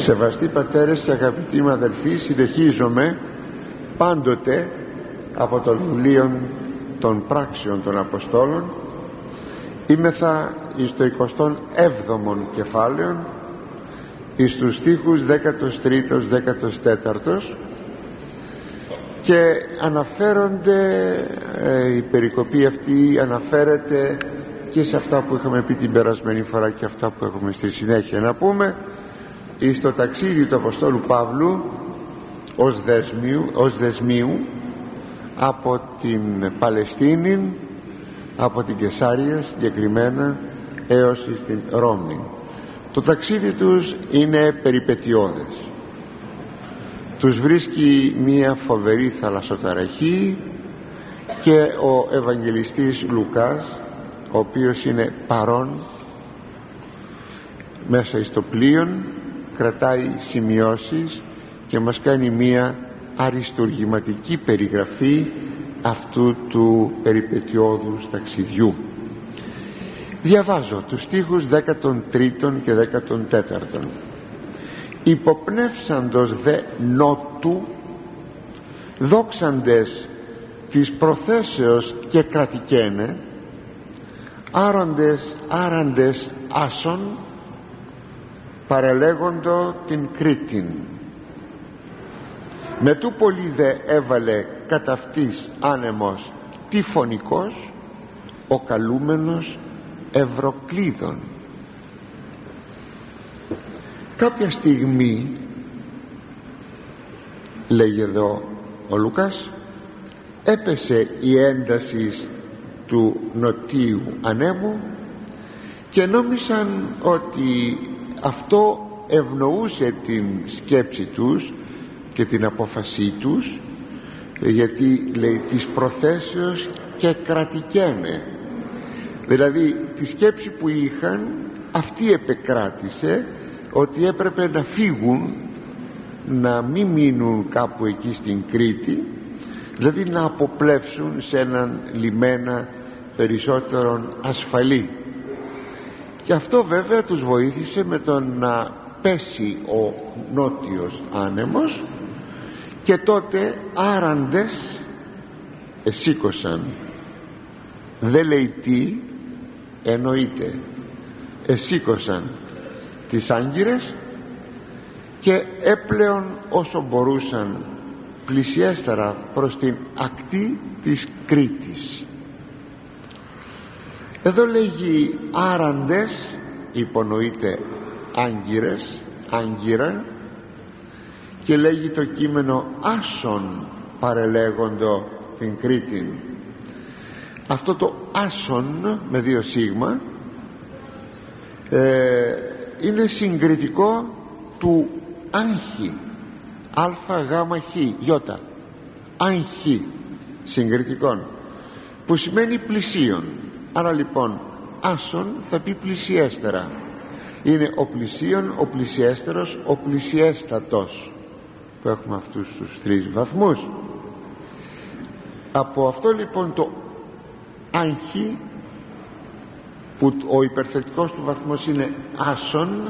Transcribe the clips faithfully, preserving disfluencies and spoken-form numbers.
Σεβαστοί πατέρες και αγαπητοί μου αδελφοί, συνεχίζομαι πάντοτε από το βιβλίο των πράξεων των Αποστόλων. Είμεθα εις το εικοστό έβδομο κεφάλαιο, εις τους στίχους δέκατος τρίτος δέκατος τέταρτος, και αναφέρονται ε, η περικοπή αυτή αναφέρεται και σε αυτά που είχαμε πει την περασμένη φορά και αυτά που έχουμε στη συνέχεια να πούμε, εις το ταξίδι του Αποστόλου Παύλου ως δεσμίου, ως δεσμίου από την Παλαιστίνη, από την Κεσάρια συγκεκριμένα, έως στην Ρώμη. Το ταξίδι τους είναι περιπετειώδες. Τους βρίσκει μία φοβερή θαλασσοταραχή και ο Ευαγγελιστής Λουκάς, ο οποίος είναι παρόν μέσα στο πλοίο, κρατάει σημειώσεις και μας κάνει μία αριστουργηματική περιγραφή αυτού του περιπετειώδους ταξιδιού. Διαβάζω τους στίχους δέκατον τρίτον και δέκατον τέταρτον. Υποπνεύσαντος δε νότου, δόξαντες της προθέσεως και κρατικένε, άροντες άραντες άσον, παρελέγοντο την Κρήτην. Με τού πολύ δε έβαλε κατ' αυτής άνεμος τυφωνικός, ο καλούμενος Ευρωκλείδων. Κάποια στιγμή, λέγει εδώ ο Λουκάς, έπεσε η ένταση του νοτίου ανέμου και νόμισαν ότι αυτό ευνοούσε την σκέψη τους και την απόφασή τους, γιατί λέει της προθέσεως και κρατικένε, δηλαδή τη σκέψη που είχαν αυτή επεκράτησε, ότι έπρεπε να φύγουν, να μην μείνουν κάπου εκεί στην Κρήτη, δηλαδή να αποπλέψουν σε έναν λιμένα περισσότερο ασφαλή. Και αυτό βέβαια τους βοήθησε με το να πέσει ο νότιος άνεμος, και τότε άραντες εσήκωσαν. Δεν λέει τι, εννοείται εσήκωσαν τις άγκυρες και έπλεον όσο μπορούσαν πλησιέστερα προς την ακτή της Κρήτης. Εδώ λέγει άραντες, υπονοείται άγκυρες, άγκυρα, και λέγει το κείμενο άσον παρελέγοντο την Κρήτην. Αυτό το άσον με δύο σίγμα ε, είναι συγκριτικό του άγχη, α γάμα χ γιώτα, άγχη συγκριτικών, που σημαίνει πλησίον. Άρα λοιπόν άσον θα πει πλησιέστερα, είναι ο πλησίον, ο πλησιέστερος, ο πλησιέστατος, που έχουμε αυτούς τους τρεις βαθμούς. Από αυτό λοιπόν το άγχη, που ο υπερθετικός του βαθμός είναι άσον,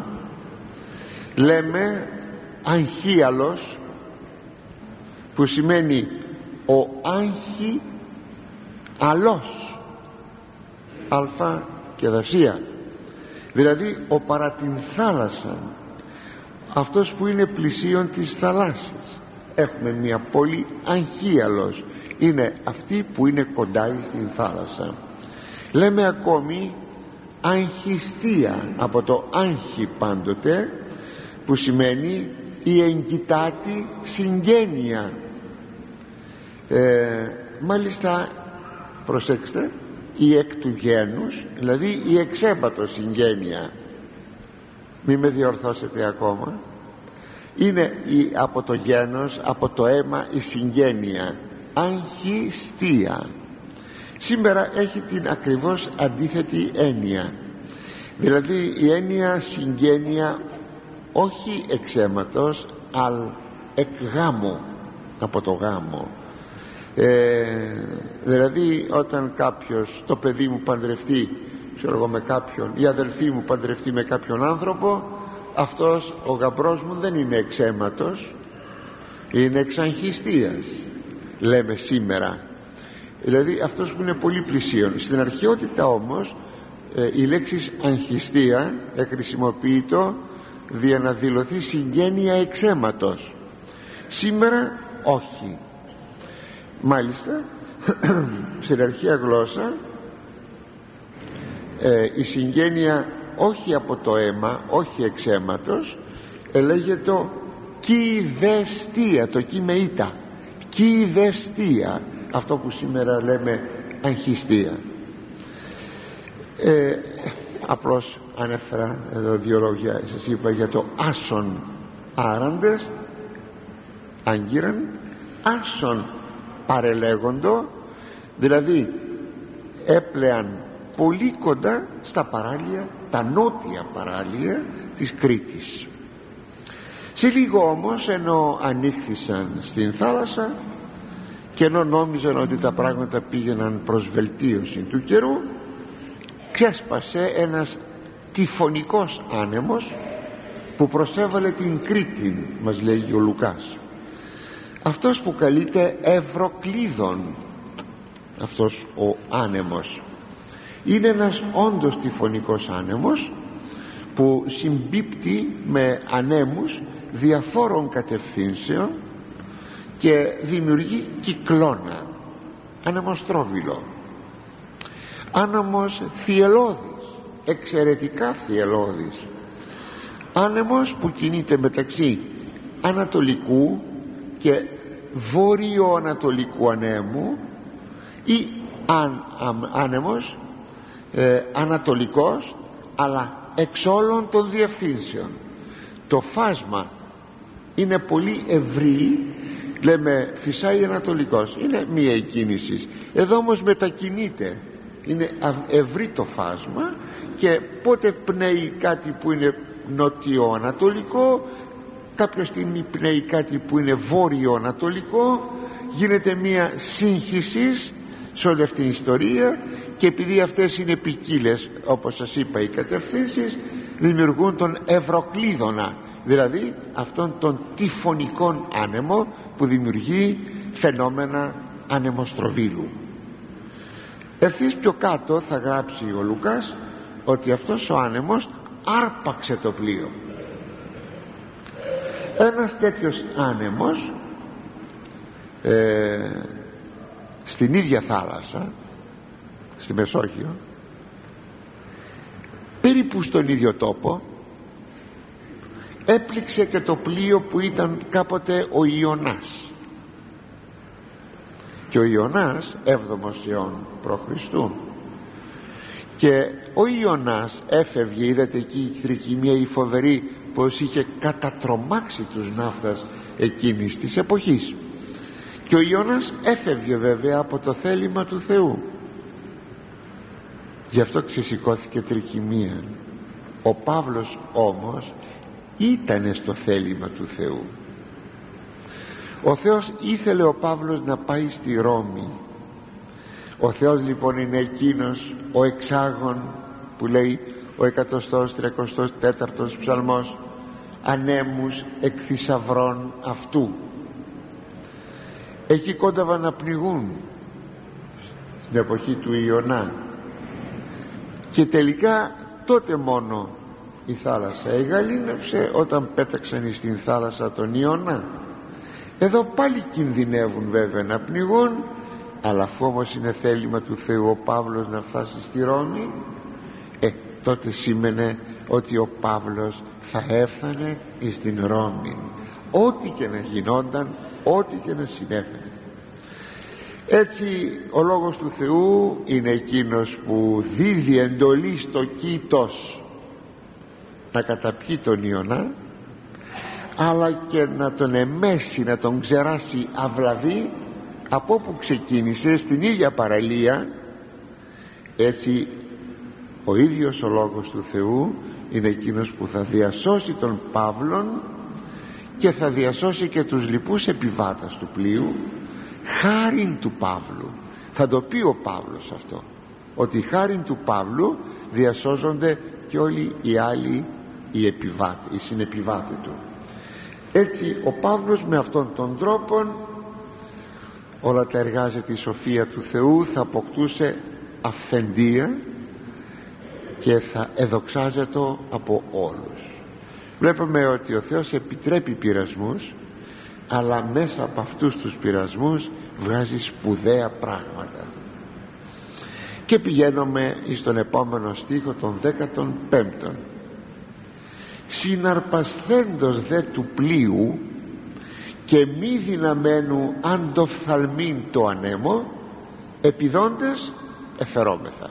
λέμε αγχίαλος, που σημαίνει ο άγχη αλός, αλφα και δασία, δηλαδή ο παρά την θάλασσα, αυτός που είναι πλησίον της θαλάσσης. Έχουμε μια πόλη αγχίαλος, είναι αυτή που είναι κοντά στην θάλασσα. Λέμε ακόμη αγχιστία, από το άγχη πάντοτε, που σημαίνει η εγκυτάτη συγγένεια. ε, μάλιστα προσέξτε, η εκ του γένους, δηλαδή η εξέμπατο συγγένεια, μη με διορθώσετε ακόμα, είναι η, από το γένος, από το αίμα η συγγένεια, αγχιστία. Σήμερα έχει την ακριβώς αντίθετη έννοια, δηλαδή η έννοια συγγένεια όχι εξ αίματος, αλλά εκ γάμου, από το γάμο. ε, δηλαδή όταν κάποιος, το παιδί μου παντρευτεί, ξέρω εγώ, με κάποιον, η αδελφή μου παντρευτεί με κάποιον άνθρωπο, αυτός ο γαμπρός μου δεν είναι εξ αίματος, είναι εξ αγχιστίας, λέμε σήμερα. Δηλαδή αυτός που είναι πολύ πλησίον. Στην αρχαιότητα όμως ε, η λέξη αγχιστία χρησιμοποιείται για να δηλωθεί συγγένεια εξ αίματος. Σήμερα όχι. Μάλιστα στην αρχαία γλώσσα ε, η συγγένεια όχι από το αίμα, όχι εξ αίματος, ε, λέγεται κηδεστία, το κι με ήτα, κηδεστία, αυτό που σήμερα λέμε αγχιστία. ε, απλώς ανέφερα εδώ δύο λόγια, σας είπα για το άσον άραντες, άγκυραν, άσον παρελέγοντο, δηλαδή έπλεαν πολύ κοντά στα παράλια, τα νότια παράλια της Κρήτης. Σε λίγο όμως, ενώ ανοίχθησαν στην θάλασσα και ενώ νόμιζαν ότι τα πράγματα πήγαιναν προς βελτίωση του καιρού, ξέσπασε ένας τυφωνικός άνεμος που προσέβαλε την Κρήτη, μας λέει ο Λουκάς. Αυτός που καλείται Ευρωκλίδων, αυτός ο άνεμος, είναι ένας όντως τυφωνικός άνεμος που συμπίπτει με ανέμους διαφόρων κατευθύνσεων και δημιουργεί κυκλώνα, ανεμοστρόβιλο, άνεμος θυελλώδης, εξαιρετικά θυελλώδης, άνεμος που κινείται μεταξύ ανατολικού και βόρειο-ανατολικού ανέμου ή αν, αν, άνεμος ε, ανατολικός, αλλά εξ όλων των διευθύνσεων. Το φάσμα είναι πολύ ευρύ, λέμε φυσάει ανατολικός, είναι μία η κίνηση, εδώ όμως μετακινείται, είναι ευρύ το φάσμα και πότε πνέει κάτι που είναι νότιο-ανατολικό, κάποια στιγμή πνέει κάτι που είναι βόρειο-ανατολικό, γίνεται μία σύγχυση σε όλη αυτή την ιστορία, και επειδή αυτές είναι ποικίλες, όπως σας είπα, οι κατευθύνσεις δημιουργούν τον Ευρωκλίδωνα, δηλαδή αυτόν τον τυφωνικόν άνεμο που δημιουργεί φαινόμενα ανεμοστροβίλου. Ευθύς πιο κάτω θα γράψει ο Λουκάς ότι αυτός ο άνεμος άρπαξε το πλοίο. Ένας τέτοιος άνεμος ε, στην ίδια θάλασσα, στη Μεσόγειο, περίπου στον ίδιο τόπο, έπληξε και το πλοίο που ήταν κάποτε ο Ιωνάς. Και ο Ιωνάς έβδομος αιών π.Χ. και ο Ιωνάς έφευγε, είδατε εκεί η τρικυμία η φοβερή, πως είχε κατατρομάξει τους ναύτας εκείνης της εποχής, και ο Ιωνάς έφευγε βέβαια από το θέλημα του Θεού, γι' αυτό ξεσηκώθηκε τρικυμία. Ο Παύλος όμως ήτανε στο θέλημα του Θεού. Ο Θεός ήθελε ο Παύλος να πάει στη Ρώμη. Ο Θεός λοιπόν είναι εκείνος ο εξάγων που λέει ο εκατοστός τριακοστός τέταρτος ψαλμός, ανέμους εκ θησαυρών αυτού. Εκεί κόνταβαν να πνιγούν στην εποχή του Ιωνά, και τελικά τότε μόνο η θάλασσα εγαλήνευσε όταν πέταξαν στην θάλασσα τον Ιωνά. Εδώ πάλι κινδυνεύουν βέβαια να πνιγούν, αλλά αφού όμως είναι θέλημα του Θεού ο Παύλος να φτάσει στη Ρώμη, ε, τότε σήμαινε ότι ο Παύλος θα έφτανε στην Ρώμη, ό,τι και να γινόταν, ό,τι και να συνέβαινε. Έτσι ο Λόγος του Θεού είναι εκείνος που δίδει εντολή στο Κήτος να καταπιεί τον Ιωνά, αλλά και να τον εμέσει, να τον ξεράσει αυλαβή από όπου ξεκίνησε, στην ίδια παραλία. Έτσι ο ίδιος ο Λόγος του Θεού είναι εκείνος που θα διασώσει τον Παύλον και θα διασώσει και τους λοιπούς επιβάτες του πλοίου, χάριν του Παύλου. Θα το πει ο Παύλος αυτό, ότι χάριν του Παύλου διασώζονται και όλοι οι άλλοι οι, επιβάτε, οι συνεπιβάτε του. Έτσι ο Παύλος με αυτόν τον τρόπο, όλα τα εργάζεται η σοφία του Θεού, θα αποκτούσε αυθεντία και θα εδοξάζεται από όλους. Βλέπουμε ότι ο Θεός επιτρέπει πειρασμούς, αλλά μέσα από αυτούς τους πειρασμούς βγάζει σπουδαία πράγματα. Και πηγαίνουμε στον επόμενο στίχο, τον δέκατον πέμπτον. Συναρπασθέντος δε του πλοίου και μη δυναμένου αντοφθαλμήν το ανέμο, επιδόντες εφερόμεθα.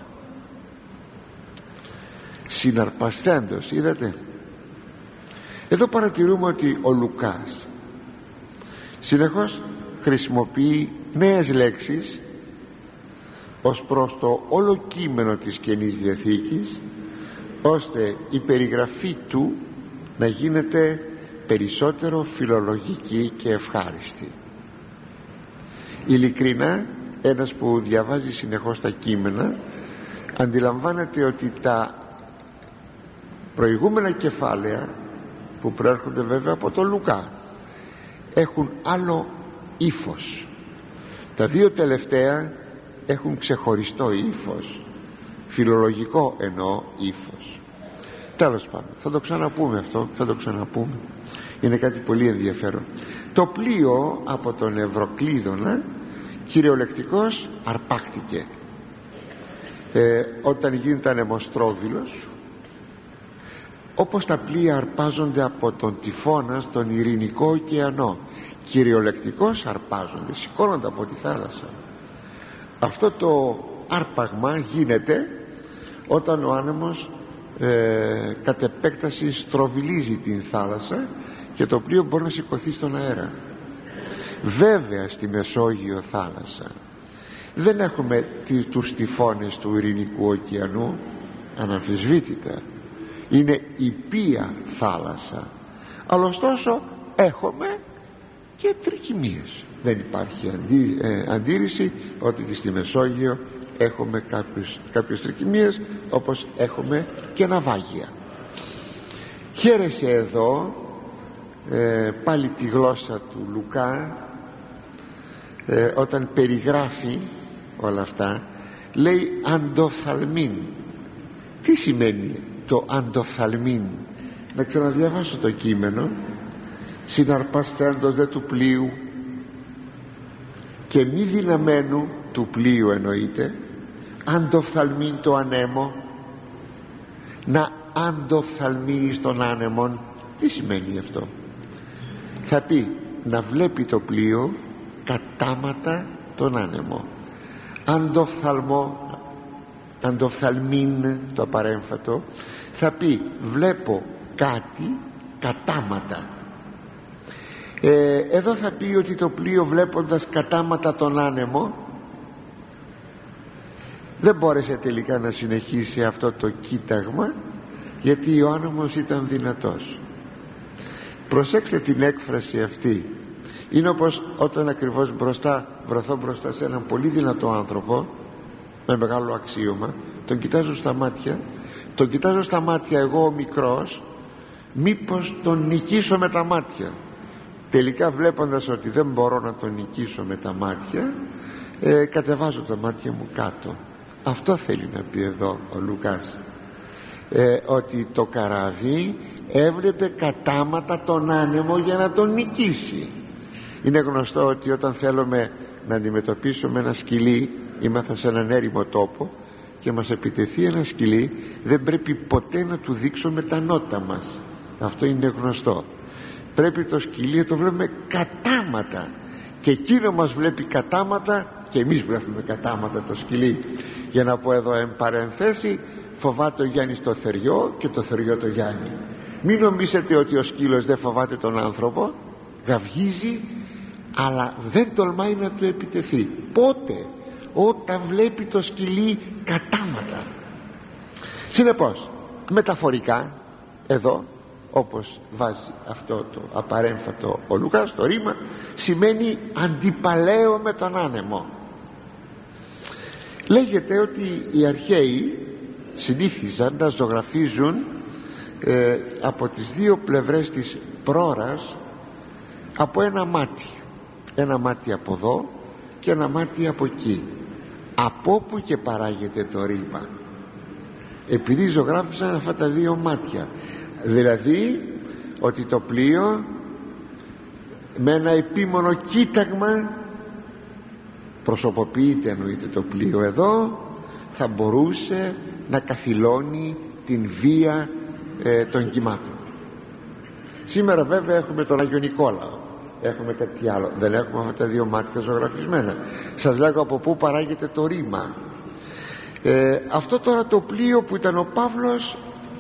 Συναρπασθέντος, είδατε, εδώ παρατηρούμε ότι ο Λουκάς συνεχώς χρησιμοποιεί νέες λέξεις ως προς το όλο κείμενο της Καινής Διαθήκης, ώστε η περιγραφή του να γίνεται περισσότερο φιλολογική και ευχάριστη. Ειλικρινά, ένας που διαβάζει συνεχώς τα κείμενα αντιλαμβάνεται ότι τα προηγούμενα κεφάλαια, που προέρχονται βέβαια από τον Λουκά, έχουν άλλο ύφος. Τα δύο τελευταία έχουν ξεχωριστό ύφος, φιλολογικό εννοώ ύφος. Τέλος πάντων, θα το ξαναπούμε αυτό, θα το ξαναπούμε, είναι κάτι πολύ ενδιαφέρον. Το πλοίο από τον Ευρωκλείδωνα κυριολεκτικώς αρπάχτηκε ε, όταν γίνεται ανεμοστρόβιλος, όπως τα πλοία αρπάζονται από τον τυφώνα στον Ειρηνικό ωκεανό. Κυριολεκτικώς αρπάζονται, σηκώνονται από τη θάλασσα. Αυτό το άρπαγμα γίνεται όταν ο άνεμος ε, κατ' επέκταση στροβιλίζει την θάλασσα και το πλοίο μπορεί να σηκωθεί στον αέρα. Βέβαια στη Μεσόγειο θάλασσα δεν έχουμε τους τυφώνες του Ειρηνικού ωκεανού, αναμφισβήτητα, είναι υπεία θάλασσα, αλλά ωστόσο έχουμε και τρικυμίες. Δεν υπάρχει αντί, ε, αντίρρηση ότι και στη Μεσόγειο έχουμε κάποιους, κάποιες τρικυμίες, όπως έχουμε και ναυάγια. Χαίρεσε εδώ ε, πάλι τη γλώσσα του Λουκά, ε, όταν περιγράφει όλα αυτά, λέει αντοφθαλμήν. Τι σημαίνει το αντοφθαλμήν? Να ξαναδιαβάσω το κείμενο. Συναρπαστέντος δε του πλοίου και μη δυναμένου, του πλοίου εννοείται, αντοφθαλμήν το ανέμο. Να αντοφθαλμεί στον άνεμον, τι σημαίνει αυτό? Θα πει να βλέπει το πλοίο κατάματα τον άνεμο. Αντοφθαλμό, αντοφθαλμήν το παρέμφατο, θα πει βλέπω κάτι κατάματα. ε, εδώ θα πει ότι το πλοίο, βλέποντας κατάματα τον άνεμο, δεν μπόρεσε τελικά να συνεχίσει αυτό το κοίταγμα, γιατί ο άνεμος ήταν δυνατός. Προσέξτε την έκφραση αυτή. Είναι όπως όταν ακριβώς μπροστά, βρεθώ μπροστά σε έναν πολύ δυνατό άνθρωπο με μεγάλο αξίωμα, τον κοιτάζω στα μάτια, τον κοιτάζω στα μάτια εγώ ο μικρός, μήπως τον νικήσω με τα μάτια. Τελικά, βλέποντας ότι δεν μπορώ να τον νικήσω με τα μάτια, ε, κατεβάζω τα μάτια μου κάτω. Αυτό θέλει να πει εδώ ο Λουκάς, ε, ότι το καράβι έβλεπε κατάματα τον άνεμο για να τον νικήσει. Είναι γνωστό ότι όταν θέλουμε να αντιμετωπίσουμε ένα σκυλί, είμαστε σε έναν έρημο τόπο και μας επιτεθεί ένα σκυλί, δεν πρέπει ποτέ να του δείξουμε τα νότα μας. Αυτό είναι γνωστό. Πρέπει το σκυλί να το βλέπουμε κατάματα, και εκείνο μας βλέπει κατάματα και εμείς βλέπουμε κατάματα το σκυλί. Για να πω εδώ εν παρενθέσει, φοβάται ο Γιάννης το θεριό και το θεριό το Γιάννη. Μην νομίζετε ότι ο σκύλος δεν φοβάται τον άνθρωπο, γαυγίζει, αλλά δεν τολμάει να του επιτεθεί. Πότε? Όταν βλέπει το σκυλί κατάματα. Συνεπώς, μεταφορικά εδώ, όπως βάζει αυτό το απαρέμφατο ο Λουκάς, το ρήμα σημαίνει αντιπαλαίο με τον άνεμο. Λέγεται ότι οι αρχαίοι συνήθιζαν να ζωγραφίζουν ε, από τις δύο πλευρές της πρόρας από ένα μάτι, ένα μάτι από εδώ και ένα μάτι από εκεί, από όπου και παράγεται το ρήμα, επειδή ζωγράφησαν αυτά τα δύο μάτια. Δηλαδή ότι το πλοίο με ένα επίμονο κοίταγμα, προσωποποιείται εννοείται το πλοίο εδώ, θα μπορούσε να καθυλώνει την βία ε, των κυμάτων. Σήμερα βέβαια έχουμε τον Άγιο Νικόλαο, έχουμε κάτι άλλο, δεν έχουμε αυτά τα δύο μάτια ζωγραφισμένα. Σας λέγω από πού παράγεται το ρήμα. ε, αυτό τώρα το πλοίο που ήταν ο Παύλος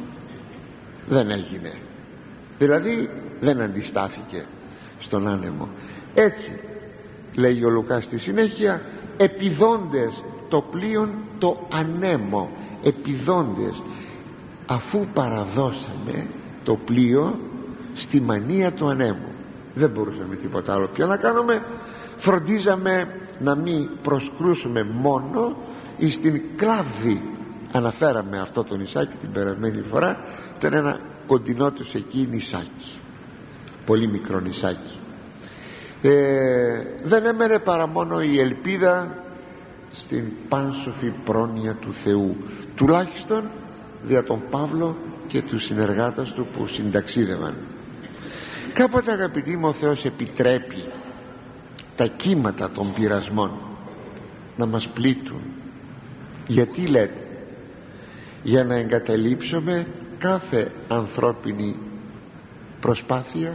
δεν έγινε, δηλαδή δεν αντιστάθηκε στον άνεμο. Έτσι λέει ο Λουκάς στη συνέχεια, επιδόντες το πλοίον το ανέμο, επιδόντες, αφού παραδώσαμε το πλοίο στη μανία του ανέμου. Δεν μπορούσαμε τίποτα άλλο πια να κάνουμε, φροντίζαμε να μην προσκρούσουμε μόνο εις την κλάβδη. Αναφέραμε αυτό το νησάκι την περασμένη φορά, ήταν ένα κοντινό τους εκεί νησάκι, πολύ μικρό νησάκι. ε, δεν έμενε παρά μόνο η ελπίδα στην πάνσοφη πρόνοια του Θεού, τουλάχιστον δια τον Παύλο και τους συνεργάτες του που συνταξίδευαν. Κάποτε, αγαπητοί μου, ο Θεός επιτρέπει τα κύματα των πειρασμών να μας πλήττουν. Γιατί λέτε? Για να εγκαταλείψουμε κάθε ανθρώπινη προσπάθεια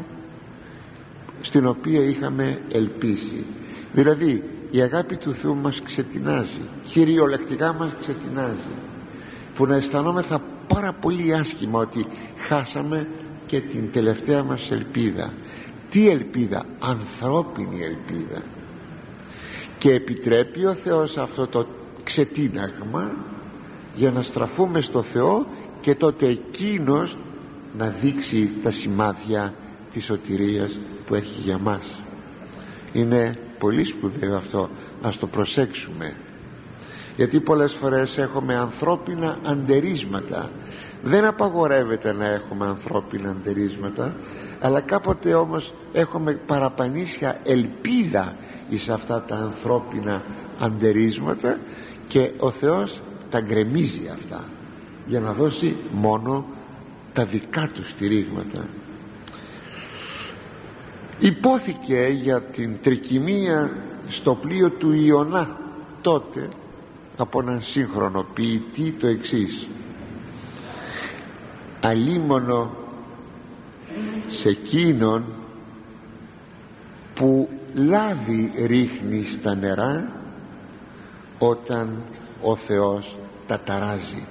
στην οποία είχαμε ελπίσει. Δηλαδή η αγάπη του Θεού μας ξετινάζει, κυριολεκτικά μας ξετινάζει, που να αισθανόμεθα πάρα πολύ άσχημα ότι χάσαμε και την τελευταία μας ελπίδα. Τι ελπίδα? Ανθρώπινη ελπίδα. Και επιτρέπει ο Θεός αυτό το ξετίναγμα για να στραφούμε στο Θεό και τότε εκείνος να δείξει τα σημάδια της σωτηρίας που έχει για μας. Είναι πολύ σπουδαίο αυτό, ας το προσέξουμε, γιατί πολλές φορές έχουμε ανθρώπινα αντερίσματα. Δεν απαγορεύεται να έχουμε ανθρώπινα αντερίσματα, αλλά κάποτε όμως έχουμε παραπανήσια ελπίδα εις αυτά τα ανθρώπινα αντερίσματα και ο Θεός τα γκρεμίζει αυτά για να δώσει μόνο τα δικά του στηρίγματα. Υπόθηκε για την τρικυμία στο πλοίο του Ιωνά τότε από έναν σύγχρονο ποιητή το εξής: αλίμονο σε εκείνον που λάδι ρίχνει στα νερά όταν ο Θεός τα ταράζει.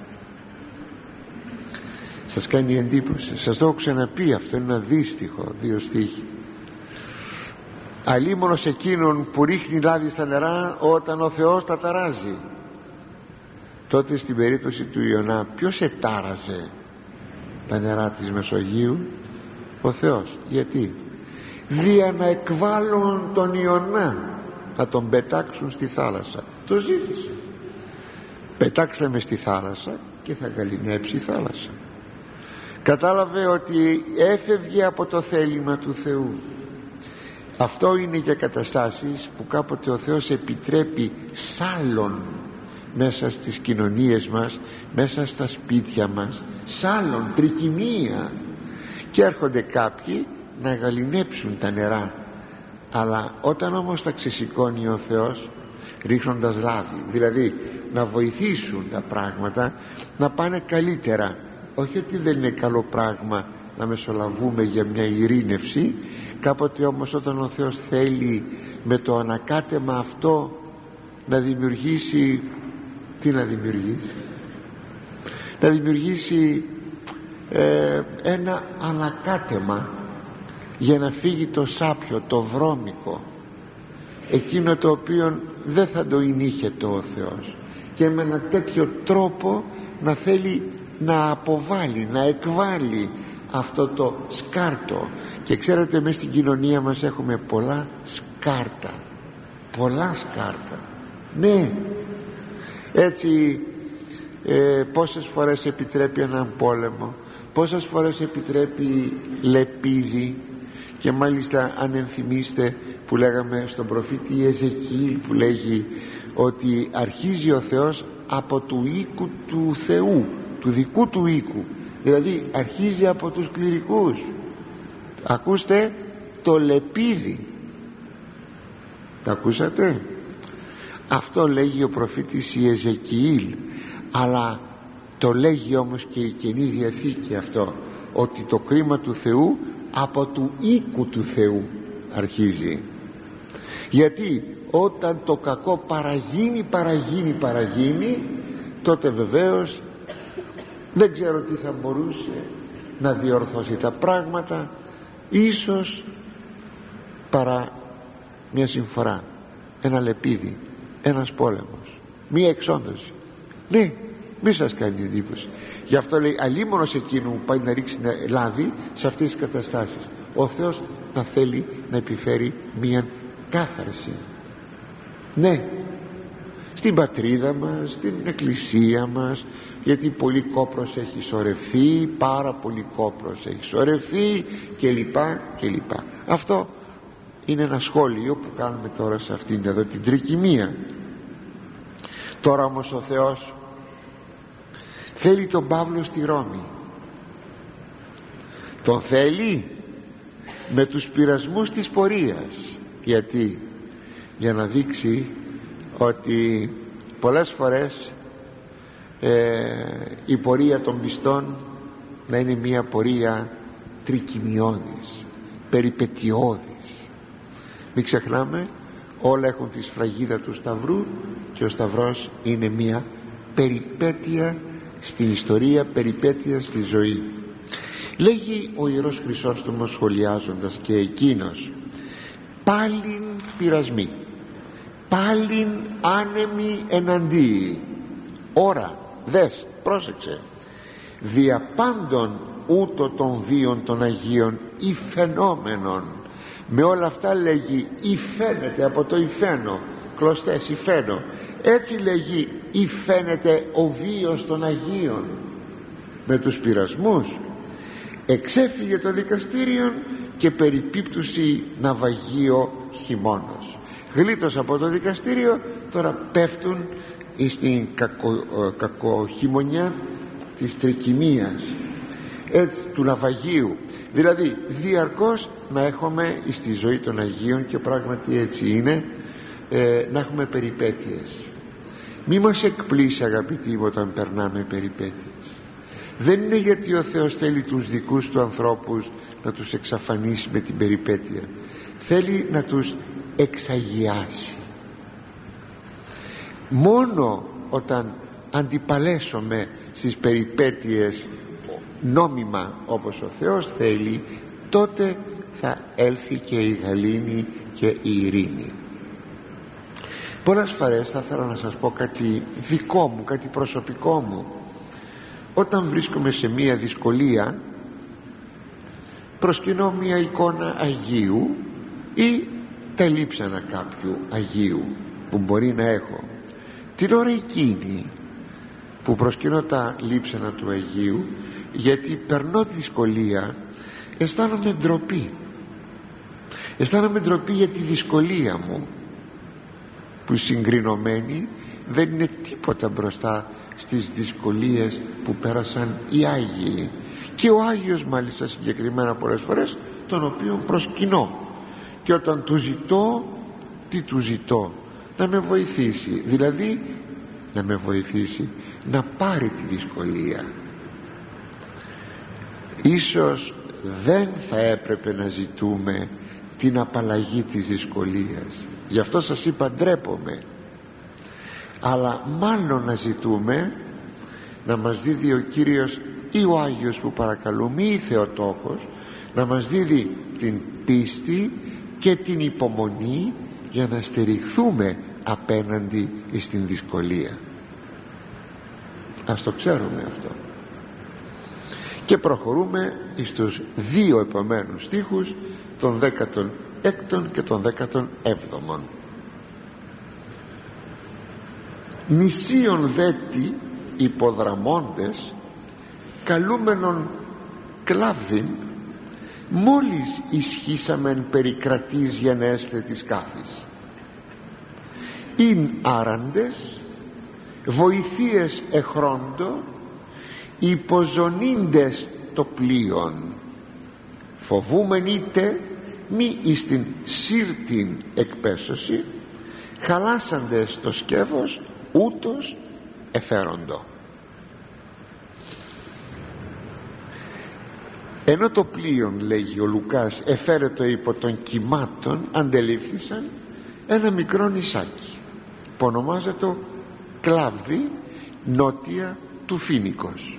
Σας κάνει εντύπωση? Σας το έχω ξαναπεί, αυτό είναι ένα δύστιχο, δύο στίχοι. Αλίμονο σε εκείνον που ρίχνει λάδι στα νερά όταν ο Θεός τα ταράζει. Τότε στην περίπτωση του Ιωνά ποιος ετάραζε τα νερά της Μεσογείου? Ο Θεός. Γιατί? Δια να εκβάλλουν τον Ιωνά, να τον πετάξουν στη θάλασσα. Το ζήτησε. Πετάξαμε στη θάλασσα και θα γαληνέψει η θάλασσα. Κατάλαβε ότι έφευγε από το θέλημα του Θεού. Αυτό είναι για καταστάσεις που κάποτε ο Θεός επιτρέπει σάλων μέσα στις κοινωνίες μας, μέσα στα σπίτια μας, σάλων, τρικυμία, και έρχονται κάποιοι να γαληνέψουν τα νερά. Αλλά όταν όμως τα ξεσηκώνει ο Θεός ρίχνοντας λάδι, δηλαδή να βοηθήσουν τα πράγματα να πάνε καλύτερα, όχι ότι δεν είναι καλό πράγμα να μεσολαβούμε για μια ειρήνευση, κάποτε όμως όταν ο Θεός θέλει με το ανακάτεμα αυτό να δημιουργήσει, τι να δημιουργήσει, να δημιουργήσει ε, ένα ανακάτεμα για να φύγει το σάπιο, το βρώμικο, εκείνο το οποίο δεν θα το ενίχεται ο Θεός, και με ένα τέτοιο τρόπο να θέλει να αποβάλει, να εκβάλει αυτό το σκάρτο. Και ξέρετε, μέσα στην κοινωνία μας έχουμε πολλά σκάρτα, πολλά σκάρτα. Ναι, έτσι ε, πόσες φορές επιτρέπει έναν πόλεμο, Πόσες φορές επιτρέπει λεπίδι, και μάλιστα αν ενθυμίστε που λέγαμε στον προφήτη Εζεκιήλ, που λέγει ότι αρχίζει ο Θεός από του οίκου του Θεού, του δικού του οίκου, δηλαδή αρχίζει από τους κληρικούς. Ακούστε το λεπίδι, τα ακούσατε? Αυτό λέγει ο προφήτης Εζεκιήλ, αλλά το λέγει όμως και η Καινή Διαθήκη αυτό, ότι το κρίμα του Θεού από του οίκου του Θεού αρχίζει. Γιατί όταν το κακό παραγίνει παραγίνει παραγίνει, τότε βεβαίως δεν ξέρω τι θα μπορούσε να διορθώσει τα πράγματα, ίσως παρά μια συμφορά, ένα λεπίδι, ένας πόλεμος, μια εξόντωση. Ναι, μη σας κάνει εντύπωση. Γι' αυτό λέει αλίμονος εκείνου που πάει να ρίξει λάδι σε αυτές τις καταστάσεις. Ο Θεός να θέλει να επιφέρει μια κάθαρση. Ναι, στην πατρίδα μας, στην εκκλησία μας, γιατί πολύ κόπρος έχει σωρευθεί, πάρα πολύ κόπρος έχει σωρευθεί κλπ κλπ. Αυτό είναι ένα σχόλιο που κάνουμε τώρα σε αυτήν εδώ την τρικυμία. Τώρα όμως ο Θεός θέλει τον Παύλο στη Ρώμη. Τον θέλει με τους πειρασμούς της πορείας. Γιατί? Για να δείξει ότι πολλές φορές ε, η πορεία των πιστών να είναι μια πορεία τρικυμιώδης, περιπετειώδης. Μην ξεχνάμε, όλα έχουν τη σφραγίδα του σταυρού, και ο σταυρός είναι μια περιπέτεια στην ιστορία, περιπέτεια στη ζωή. Λέγει ο Ιερός Χρυσόστομος σχολιάζοντας και εκείνος: πάλιν πειρασμοί, πάλιν άνεμοι εναντίοι. Ωρα, δες, πρόσεξε, δια πάντων ούτω των βίων των Αγίων υφαινόμενων. Με όλα αυτά λέγει υφαίνεται, από το υφαίνω, κλωστές, υφαίνω. Έτσι λέγει υφαίνεται ο βίος των Αγίων. Με τους πειρασμούς εξέφυγε το δικαστήριον και περιπίπτουση ναυαγείο χειμώνος. Γλίτωσε από το δικαστήριο, τώρα πέφτουν στην κακο, κακοχειμωνιά της τρικυμίας, έτσι, του ναυαγείου. Δηλαδή διαρκώς να έχουμε στη ζωή των Αγίων, και πράγματι έτσι είναι, ε, να έχουμε περιπέτειες. Μη μας εκπλήσει, αγαπητοί μου, όταν περνάμε περιπέτειες. Δεν είναι γιατί ο Θεός θέλει τους δικούς του ανθρώπους να τους εξαφανίσει με την περιπέτεια. Θέλει να τους εξαγιάσει. Μόνο όταν αντιπαλέσουμε στις περιπέτειες νόμιμα όπως ο Θεός θέλει, τότε θα έλθει και η γαλήνη και η ειρήνη. Πολλές φορές θα ήθελα να σας πω κάτι δικό μου, κάτι προσωπικό μου. Όταν βρίσκομαι σε μία δυσκολία, προσκυνώ μία εικόνα Αγίου ή τα λείψανα κάποιου Αγίου που μπορεί να έχω. Την ώρα εκείνη που προσκυνώ τα λείψανα του Αγίου, γιατί περνώ τη δυσκολία, αισθάνομαι ντροπή. Αισθάνομαι ντροπή για τη δυσκολία μου, που συγκρινωμένη δεν είναι τίποτα μπροστά στις δυσκολίες που πέρασαν οι Άγιοι, και ο Άγιος μάλιστα συγκεκριμένα πολλές φορές, τον οποίον προσκυνώ, και όταν του ζητώ, τι του ζητώ? Να με βοηθήσει, δηλαδή να με βοηθήσει να πάρει τη δυσκολία. Ίσως δεν θα έπρεπε να ζητούμε την απαλλαγή της δυσκολίας, γι' αυτό σας είπα ντρέπομαι, αλλά μάλλον να ζητούμε να μας δίδει ο Κύριος ή ο Άγιος που παρακαλούμε ή Θεοτόκος, να μας δίδει την πίστη και την υπομονή για να στηριχθούμε απέναντι στην δυσκολία. Ας το ξέρουμε αυτό. Και προχωρούμε στους δύο επομένους στίχους, τον δέκατον έκτον και τον δέκατον έβδομον. Νησίων δέτη υποδραμώντες, καλούμενον κλάβδιν μόλις ισχύσαμεν περί κρατής γενέσθε της κάφης. Ειν άραντες βοηθείες εχρόντο υποζωνίντες το πλοίον, φοβούμεν είτε μη εις την σύρτην εκπέσωση, χαλάσαντες το σκεύος ούτως εφέροντο. Ενώ το πλοίον, λέγει ο Λουκάς, εφέρετο υπό των κυμάτων, αντελήφθησαν ένα μικρό νησάκι που ονομάζεται Κλάβδη, νότια του Φίνικος.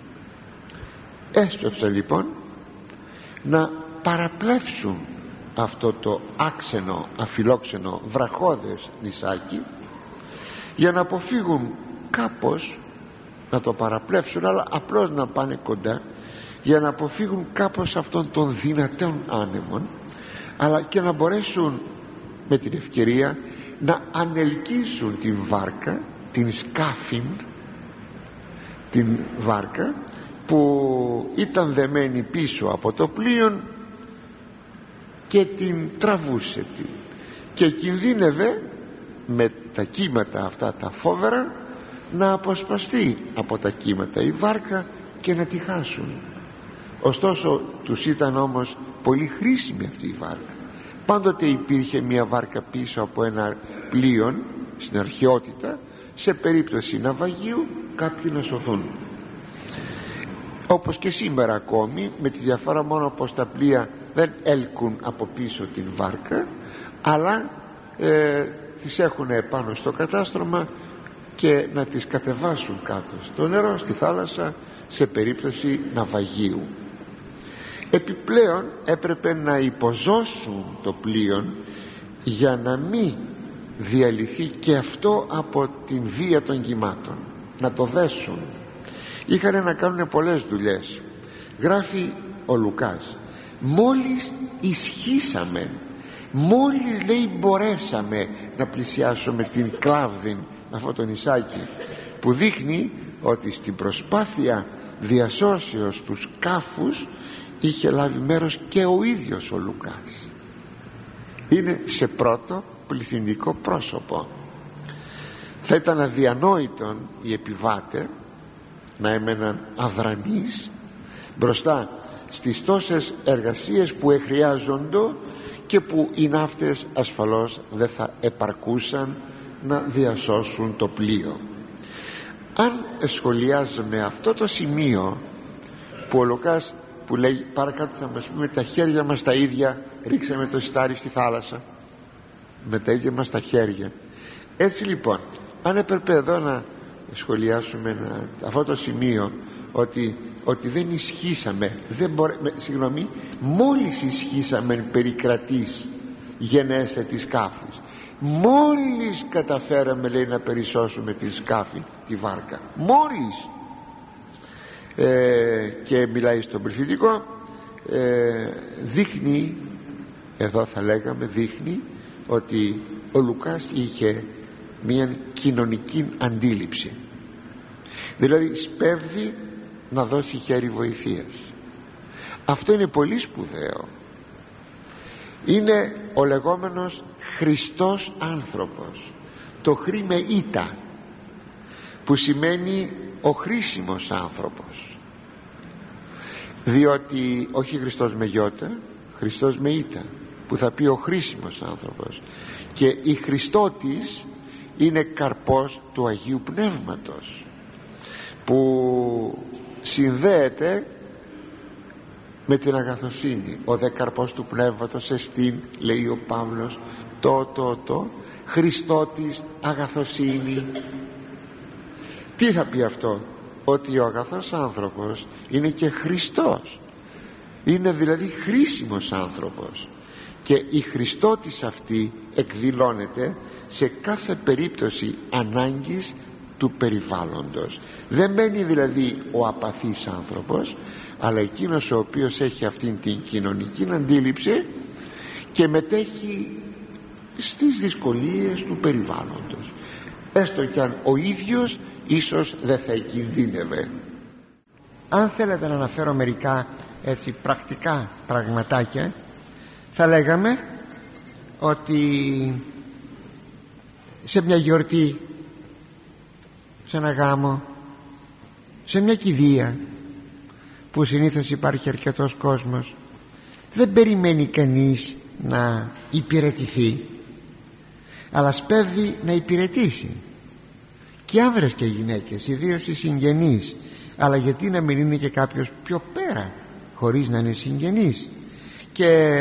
Έσπευσαν λοιπόν να παραπλεύσουν αυτό το άξενο, αφιλόξενο, βραχώδες νησάκι, για να αποφύγουν κάπως να το παραπλεύσουν, αλλά απλώς να πάνε κοντά, για να αποφύγουν κάπως αυτών των δυνατών άνεμων, αλλά και να μπορέσουν με την ευκαιρία να ανελκύσουν την βάρκα, την σκάφην, την βάρκα που ήταν δεμένη πίσω από το πλοίον και την τραβούσε την, και κινδύνευε με τα κύματα αυτά τα φόβερα να αποσπαστεί από τα κύματα η βάρκα και να τη χάσουν. Ωστόσο τους ήταν όμως πολύ χρήσιμη αυτή η βάρκα. Πάντοτε υπήρχε μια βάρκα πίσω από ένα πλοίον στην αρχαιότητα, σε περίπτωση ναυαγίου κάποιοι να σωθούν, όπως και σήμερα ακόμη, με τη διαφορά μόνο πως τα πλοία δεν έλκουν από πίσω την βάρκα, αλλά ε, τις έχουν επάνω στο κατάστρωμα και να τις κατεβάσουν κάτω στο νερό, στη θάλασσα, σε περίπτωση ναυαγίου. Επιπλέον έπρεπε να υποζώσουν το πλοίο για να μην διαλυθεί και αυτό από την βία των κυμάτων, να το δέσουν. Είχαν να κάνουν πολλές δουλειές. Γράφει ο Λουκάς, μόλις ισχύσαμε, μόλις λέει μπορέσαμε να πλησιάσουμε την Κλάβδιν, αυτό το νησάκι, που δείχνει ότι στην προσπάθεια διασώσεως του σκάφους είχε λάβει μέρος και ο ίδιος ο Λουκάς. Είναι σε πρώτο πληθυντικό πρόσωπο. Θα ήταν αδιανόητον οι επιβάτες να έμεναν αδρανείς μπροστά στις τόσες εργασίες που εχρειάζονται και που οι ναύτες ασφαλώς δεν θα επαρκούσαν να διασώσουν το πλοίο. Αν σχολιάζουμε αυτό το σημείο που ο Λουκάς, που λέει παρακάτω θα μας πούμε τα χέρια μας τα ίδια ρίξαμε το σιτάρι στη θάλασσα, με τα ίδια μας τα χέρια. Έτσι λοιπόν, αν έπρεπε εδώ να σχολιάσουμε να, αυτό το σημείο, ότι, ότι δεν ισχύσαμε, δεν μπορέ, με, συγγνώμη, μόλις ισχύσαμε περί κρατής γενέσθε της σκάφης, μόλις καταφέραμε, λέει, να περισσώσουμε τη σκάφη, τη βάρκα, μόλις ε, και μιλάει στον πληθυντικό, ε, δείχνει, εδώ θα λέγαμε δείχνει ότι ο Λουκάς είχε μια κοινωνική αντίληψη, δηλαδή σπέβδει να δώσει χέρι βοηθείας. Αυτό είναι πολύ σπουδαίο. Είναι ο λεγόμενος Χριστός άνθρωπος, το χρήμε ήτα, που σημαίνει ο χρήσιμος άνθρωπος, διότι όχι Χριστός με γιώτα, Χριστός με ήτα, που θα πει ο χρήσιμος άνθρωπος. Και η Χριστότης είναι καρπός του Αγίου Πνεύματος, που συνδέεται με την αγαθοσύνη. Ο δε καρπός του Πνεύματος εστίν, λέει ο Παύλος, το το το Χριστότης αγαθοσύνη. Τι θα πει αυτό? Ότι ο αγαθός άνθρωπος είναι και Χριστός, είναι δηλαδή χρήσιμος άνθρωπος, και η Χριστότης αυτή εκδηλώνεται σε κάθε περίπτωση ανάγκης του περιβάλλοντος. Δεν μένει δηλαδή ο απαθής άνθρωπος, αλλά εκείνος ο οποίος έχει αυτήν την κοινωνική αντίληψη και μετέχει στις δυσκολίες του περιβάλλοντος, έστω κι αν ο ίδιος ίσως δεν θα κινδύνευε. Αν θέλετε να αναφέρω μερικά έτσι πρακτικά πραγματάκια, θα λέγαμε ότι σε μια γιορτή, σε ένα γάμο, σε μια κηδεία που συνήθως υπάρχει αρκετός κόσμος, δεν περιμένει κανείς να υπηρετηθεί, αλλά σπέβδει να υπηρετήσει, και άνδρες και γυναίκες, ιδίως οι συγγενείς. Αλλά γιατί να μην είναι και κάποιος πιο πέρα χωρίς να είναι συγγενής? Και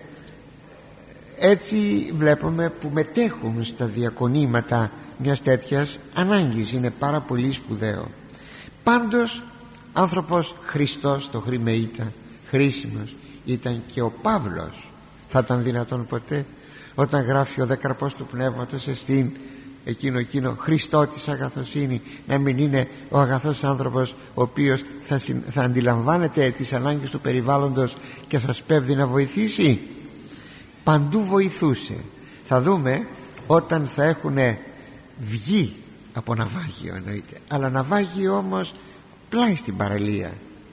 έτσι βλέπουμε που μετέχουν στα διακονήματα μιας τέτοιας ανάγκης. Είναι πάρα πολύ σπουδαίο. Πάντως άνθρωπος Χριστός, το χρημεΐτα, χρήσιμος ήταν και ο Παύλος. Θα ήταν δυνατόν ποτέ, όταν γράφει ο δέκαρπος του Πνεύματος εστίν εκείνο εκείνο Χριστό της αγαθοσύνη, να μην είναι ο αγαθός άνθρωπος ο οποίος θα, συν, θα αντιλαμβάνεται τις ανάγκες του περιβάλλοντος και θα σπέβδει να βοηθήσει? Παντού βοηθούσε. Θα δούμε όταν θα έχουν βγει από ναυάγιο, εννοείται, αλλά ναυάγιο όμως πλάι στην παραλία,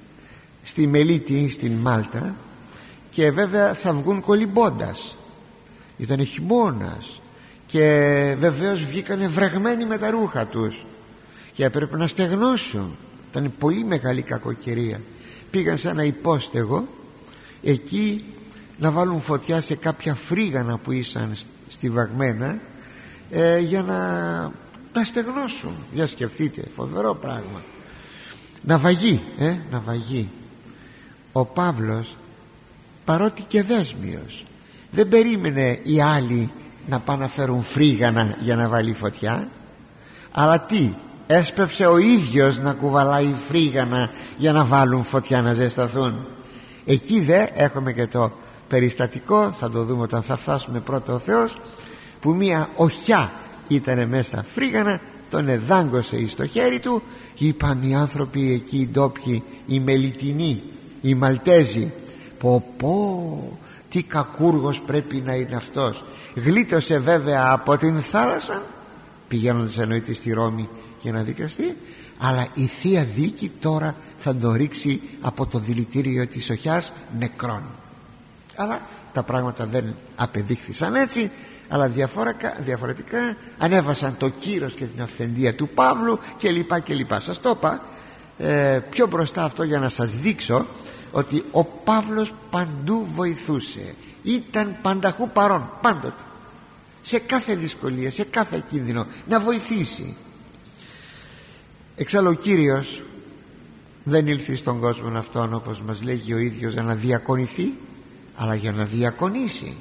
στη Μελίτη, στην Μάλτα, και βέβαια θα βγουν κολυμπώντας. Ήταν χειμώνας και βεβαίως βγήκανε βρεγμένοι με τα ρούχα τους και έπρεπε να στεγνώσουν. Ήταν πολύ μεγάλη κακοκαιρία. Πήγαν σε ένα υπόστεγο εκεί να βάλουν φωτιά σε κάποια φρίγανα που ήσαν στιβαγμένα, ε, για να, να στεγνώσουν. Για σκεφτείτε, φοβερό πράγμα. Ναυαγή, ε, ναυαγή. Ο Παύλος, παρότι και δέσμιος, δεν περίμενε οι άλλοι να πάνε να φέρουν φρίγανα για να βάλει φωτιά, αλλά τι, έσπευσε ο ίδιος να κουβαλάει φρίγανα για να βάλουν φωτιά, να ζεσταθούν. Εκεί δε έχουμε και το περιστατικό, θα το δούμε όταν θα φτάσουμε πρώτα ο Θεός, που μία οχιά ήταν μέσα φρίγανα, τον εδάγκωσε εις το χέρι του. Είπαν οι άνθρωποι εκεί, οι ντόπιοι, οι Μελιτινοί, οι Μαλτέζοι, πω πω, τι κακούργος πρέπει να είναι αυτός. Γλίτωσε βέβαια από την θάλασσα, πηγαίνοντας εννοείται στη Ρώμη για να δικαστεί, αλλά η Θεία Δίκη τώρα θα τον ρίξει από το δηλητήριο της οχιάς νεκρών. Αλλά τα πράγματα δεν απεδείχθησαν έτσι, αλλά διαφορετικά ανέβασαν το κύρος και την αυθεντία του Παύλου και λοιπά και λοιπά. Σας το είπα ε, πιο μπροστά αυτό για να σας δείξω ότι ο Παύλος παντού βοηθούσε, ήταν πανταχού παρόν, πάντοτε, σε κάθε δυσκολία, σε κάθε κίνδυνο, να βοηθήσει. Εξάλλου ο Κύριος δεν ήλθε στον κόσμο αυτόν, όπως μας λέγει ο ίδιος, για να διακονηθεί, αλλά για να διακονήσει.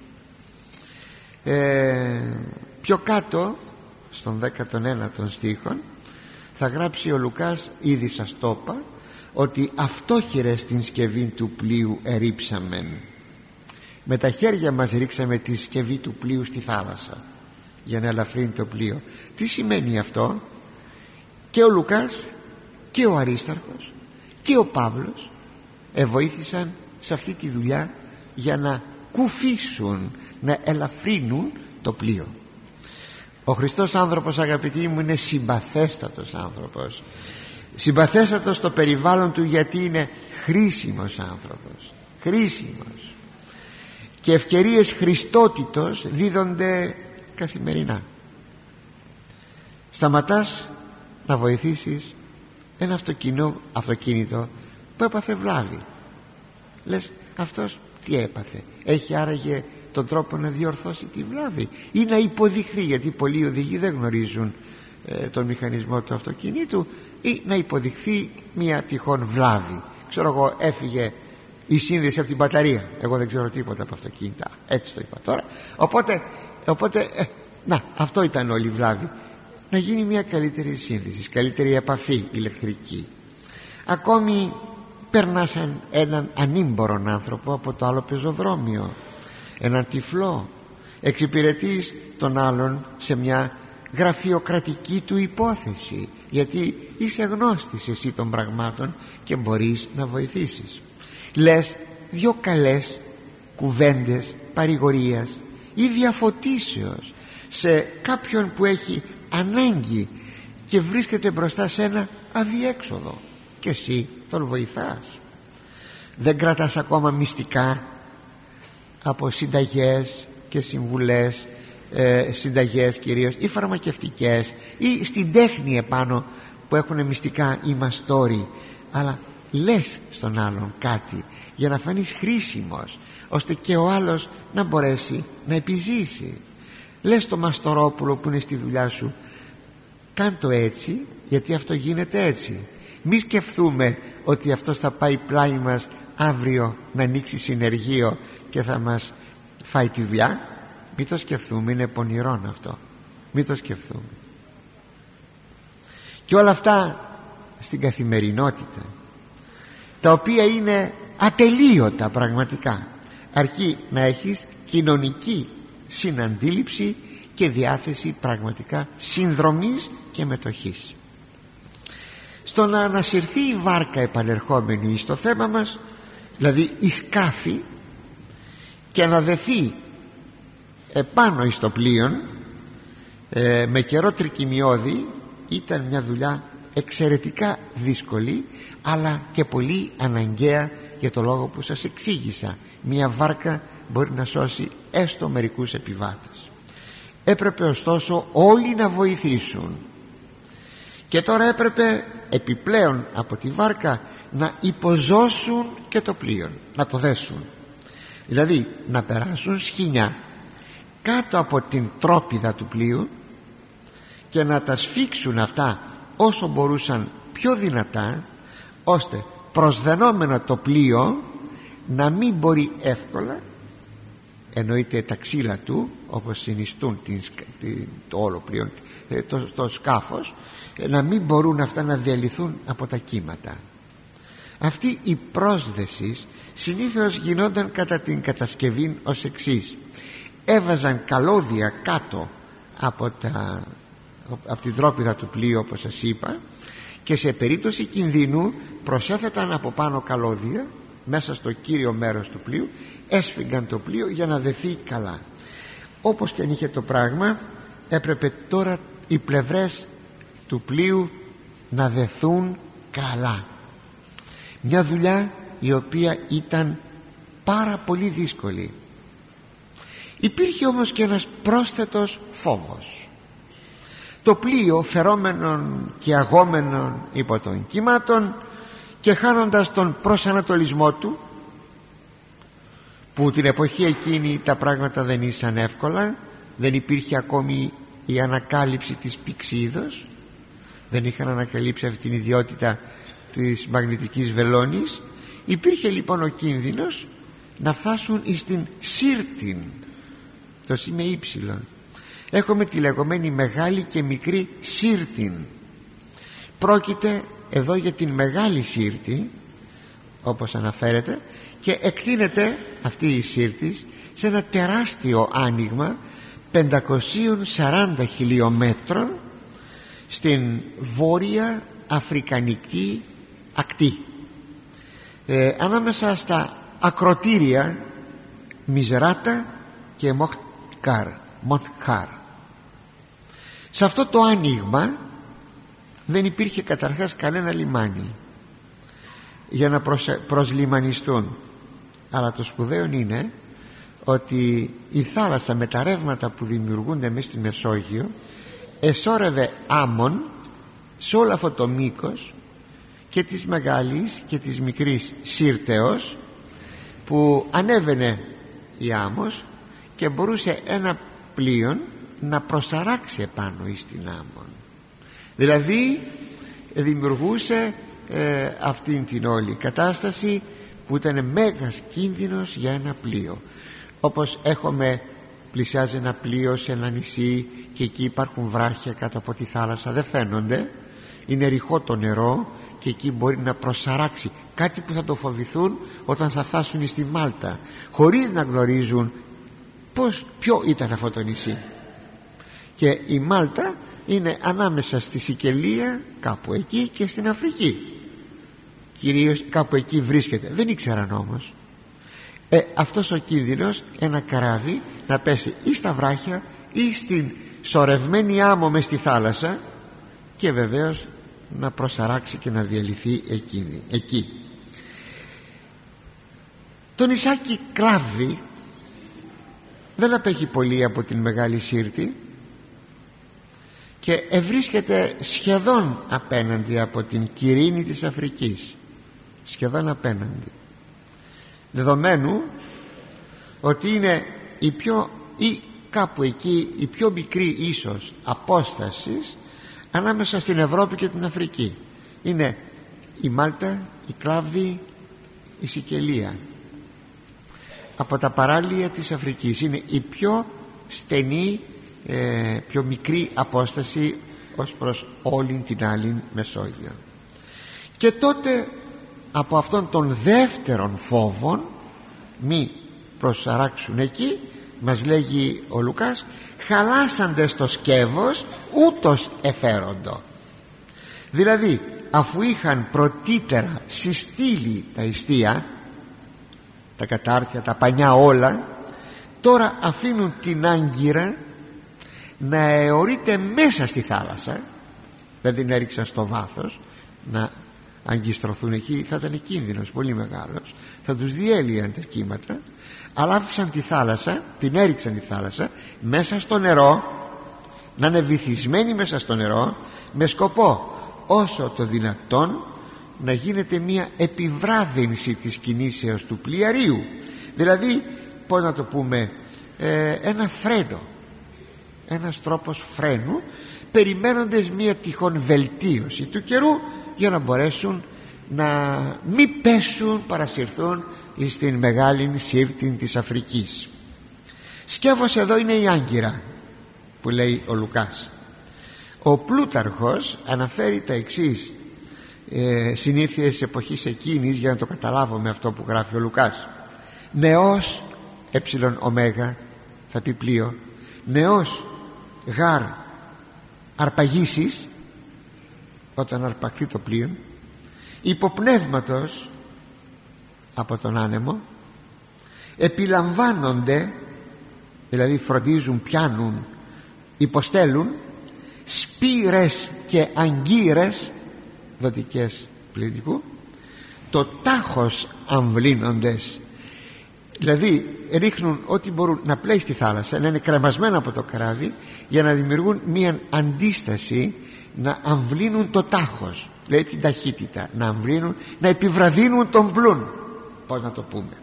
ε, πιο κάτω στον δέκατον ένατον στίχον θα γράψει ο Λουκάς, ήδη σας το είπα, ότι αυτόχειρες την σκευή του πλοίου ερήψαμεν. Με τα χέρια μας ρίξαμε τη σκευή του πλοίου στη θάλασσα για να ελαφρύνει το πλοίο. Τι σημαίνει αυτό? Και ο Λουκάς και ο Αρίσταρχος και ο Παύλος εβοήθησαν σε αυτή τη δουλειά για να κουφίσουν, να ελαφρύνουν το πλοίο. Ο Χριστός άνθρωπος, αγαπητοί μου, είναι συμπαθέστατος άνθρωπος. Συμπαθέστατος στο περιβάλλον του, γιατί είναι χρήσιμος άνθρωπος, χρήσιμος, και ευκαιρίες χριστότητος δίδονται καθημερινά. Σταματάς να βοηθήσεις ένα αυτοκίνητο, αυτοκίνητο που έπαθε βλάβη. Λες, αυτός τι έπαθε? Έχει άραγε τον τρόπο να διορθώσει τη βλάβη ή να υποδειχθεί, γιατί πολλοί οδηγοί δεν γνωρίζουν ε, τον μηχανισμό του αυτοκινήτου, ή να υποδειχθεί μια τυχόν βλάβη. Ξέρω εγώ, έφυγε η σύνδεση από την μπαταρία, εγώ δεν ξέρω τίποτα από αυτοκίνητα, έτσι το είπα τώρα. Οπότε, οπότε ε, να, αυτό ήταν όλη η βλάβη. Να γίνει μια καλύτερη σύνδεση, καλύτερη επαφή ηλεκτρική. Ακόμη περνάς έναν ανήμπορον άνθρωπο από το άλλο πεζοδρόμιο, έναν τυφλό, εξυπηρετείς τον άλλον σε μια γραφειοκρατική του υπόθεση, γιατί είσαι γνώστης εσύ των πραγμάτων και μπορείς να βοηθήσεις. Λες δυο καλές κουβέντες παρηγορίας ή διαφωτίσεως σε κάποιον που έχει ανάγκη και βρίσκεται μπροστά σε ένα αδιέξοδο, και εσύ τον βοηθάς. Δεν κρατάς ακόμα μυστικά από συνταγές και συμβουλές, ε, συνταγές κυρίως ή φαρμακευτικές ή στην τέχνη επάνω που έχουν μυστικά ή μαστόρι, αλλά λες στον άλλον κάτι για να φανείς χρήσιμος, ώστε και ο άλλος να μπορέσει να επιζήσει. Λες το μαστορόπουλο που είναι στη δουλειά σου, κάν το έτσι, γιατί αυτό γίνεται έτσι. Μη σκεφτούμε ότι αυτός θα πάει πλάι μας αύριο να ανοίξει συνεργείο και θα μας φάει τη δουλειά. Μη το σκεφτούμε, είναι πονηρόν αυτό. Μη το σκεφτούμε. Και όλα αυτά στην καθημερινότητα, τα οποία είναι ατελείωτα πραγματικά, αρκεί να έχεις κοινωνική συναντήληψη και διάθεση πραγματικά συνδρομής και μετοχής. Στο να ανασυρθεί η βάρκα, επανερχόμενη στο θέμα μας, δηλαδή η σκάφη, και να δεθεί επάνω εις το πλοίον ε, με καιρό τρικυμιώδη, ήταν μια δουλειά εξαιρετικά δύσκολη, αλλά και πολύ αναγκαία για το λόγο που σας εξήγησα. Μια βάρκα μπορεί να σώσει έστω μερικούς επιβάτες. Έπρεπε ωστόσο όλοι να βοηθήσουν, και τώρα έπρεπε επιπλέον από τη βάρκα να υποζώσουν και το πλοίο, να το δέσουν, δηλαδή να περάσουν σχοινιά κάτω από την τρόπιδα του πλοίου και να τα σφίξουν αυτά όσο μπορούσαν πιο δυνατά, ώστε προσδενόμενο το πλοίο να μην μπορεί εύκολα, εννοείται τα ξύλα του όπως συνιστούν την, την, το όλο πλοίο, το, το σκάφος, να μην μπορούν αυτά να διαλυθούν από τα κύματα. Αυτή η πρόσδεση συνήθως γινόταν κατά την κατασκευή ως εξής: έβαζαν καλώδια κάτω από, τα, από την τρόπιδα του πλοίου, όπως σας είπα, και σε περίπτωση κινδύνου προσέθεταν από πάνω καλώδια μέσα στο κύριο μέρος του πλοίου, έσφυγαν το πλοίο για να δεθεί καλά. Όπως και αν είχε το πράγμα, έπρεπε τώρα οι πλευρές του πλοίου να δεθούν καλά. Μια δουλειά η οποία ήταν πάρα πολύ δύσκολη. Υπήρχε όμως και ένας πρόσθετος φόβος. Το πλοίο, φερόμενον και αγόμενον υπό των κύματων και χάνοντας τον προσανατολισμό του, που την εποχή εκείνη τα πράγματα δεν ήσαν εύκολα, δεν υπήρχε ακόμη η ανακάλυψη της πυξίδος, δεν είχαν ανακαλύψει αυτή την ιδιότητα της μαγνητικής βελόνης. Υπήρχε λοιπόν ο κίνδυνος να φτάσουν στην Σύρτην, το σημείο ύψιλον. Έχουμε τη λεγόμενη μεγάλη και μικρή Σύρτην. Πρόκειται εδώ για την μεγάλη Σύρτη, όπως αναφέρεται, και εκτείνεται αυτή η Σύρτης σε ένα τεράστιο άνοιγμα πεντακόσιες σαράντα χιλιόμετρων στην βόρεια αφρικανική ακτή, ε, ανάμεσα στα ακροτήρια Μιζεράτα και Μοχτκάρ, Μοχτκάρ. Σε αυτό το άνοιγμα δεν υπήρχε καταρχάς κανένα λιμάνι για να προσλιμανιστούν, αλλά το σπουδαίο είναι ότι η θάλασσα με τα ρεύματα που δημιουργούνται μέσα στη Μεσόγειο εσώρευε άμμον σε όλο αυτό το μήκος και της μεγάλης και της μικρής Σύρτεως, που ανέβαινε η άμμος και μπορούσε ένα πλοίο να προσαράξει επάνω εις την άμμον. Δηλαδή δημιουργούσε ε, αυτήν την όλη κατάσταση που ήταν μέγας κίνδυνος για ένα πλοίο. Όπως έχουμε, πλησιάζει ένα πλοίο σε ένα νησί και εκεί υπάρχουν βράχια κάτω από τη θάλασσα, δεν φαίνονται, είναι ρηχό το νερό και εκεί μπορεί να προσαράξει, κάτι που θα το φοβηθούν όταν θα φτάσουν στη Μάλτα, χωρίς να γνωρίζουν πώς, ποιο ήταν αυτό το νησί. Και η Μάλτα είναι ανάμεσα στη Σικελία, κάπου εκεί, και στην Αφρική, κυρίως κάπου εκεί βρίσκεται, δεν ήξεραν όμως. ε, αυτός ο κίνδυνος, ένα καράβι να πέσει ή στα βράχια ή στην σωρευμένη άμμο μες στη θάλασσα, και βεβαίως να προσαράξει και να διαλυθεί εκείνη, εκεί. Το νησάκι Κλάβδη δεν απέχει πολύ από την Μεγάλη Σύρτη και ευρίσκεται σχεδόν απέναντι από την Κυρίνη της Αφρικής, σχεδόν απέναντι, δεδομένου ότι είναι η πιο, ή κάπου εκεί η πιο μικρή ίσως απόστασης ανάμεσα στην Ευρώπη και την Αφρική. Είναι η Μάλτα, η Κλάβδη, η Σικελία. Από τα παράλια της Αφρικής είναι η πιο στενή, ε, πιο μικρή απόσταση ως προς όλη την άλλη Μεσόγειο. Και τότε από αυτόν τον δεύτερον φόβον, μη προσαράξουν εκεί, μας λέγει ο Λουκάς, χαλάσαντε στο σκεύος ούτως εφέροντο. Δηλαδή αφού είχαν πρωτήτερα συστήλει τα ιστία, τα κατάρτια, τα πανιά όλα, τώρα αφήνουν την άγκυρα να αιωρείται μέσα στη θάλασσα. Δεν την έριξαν στο βάθος να αγκιστρωθούν εκεί, θα ήταν κίνδυνος πολύ μεγάλος, θα τους διέλυαν τα κύματα, αλλά άφησαν τη θάλασσα, την έριξαν τη θάλασσα μέσα στο νερό, να είναι βυθισμένη μέσα στο νερό, με σκοπό όσο το δυνατόν να γίνεται μια επιβράδυνση της κινήσεως του πλοιαρίου. Δηλαδή, πώς να το πούμε, ε, ένα φρένο, ένας τρόπος φρένου, περιμένοντας μια τυχόν βελτίωση του καιρού για να μπορέσουν να μην πέσουν, παρασυρθούν στην Μεγάλη Σύρτη της Αφρικής. Σκεύος εδώ είναι η άγκυρα που λέει ο Λουκάς. Ο Πλούταρχος αναφέρει τα εξής ε, συνήθειες της εποχής εκείνης, για να το καταλάβουμε αυτό που γράφει ο Λουκάς. Νεός εψιλον ωμέγα, θα πει πλοίο, νεός γάρ αρπαγήσεις, όταν αρπαχθεί το πλοίο, υποπνεύματος από τον άνεμο, επιλαμβάνονται, δηλαδή φροντίζουν, πιάνουν, υποστέλουν σπήρες και αγκύρες δοτικές πληθυντικού, το τάχος αμβλύνοντες, δηλαδή ρίχνουν ό,τι μπορούν να πλέει στη θάλασσα, να είναι κρεμασμένα από το καράβι, για να δημιουργούν μια αντίσταση, να αμβλύνουν το τάχος, δηλαδή την ταχύτητα, να αμβλύνουν, να επιβραδύνουν τον πλούν, πώς να το πούμε.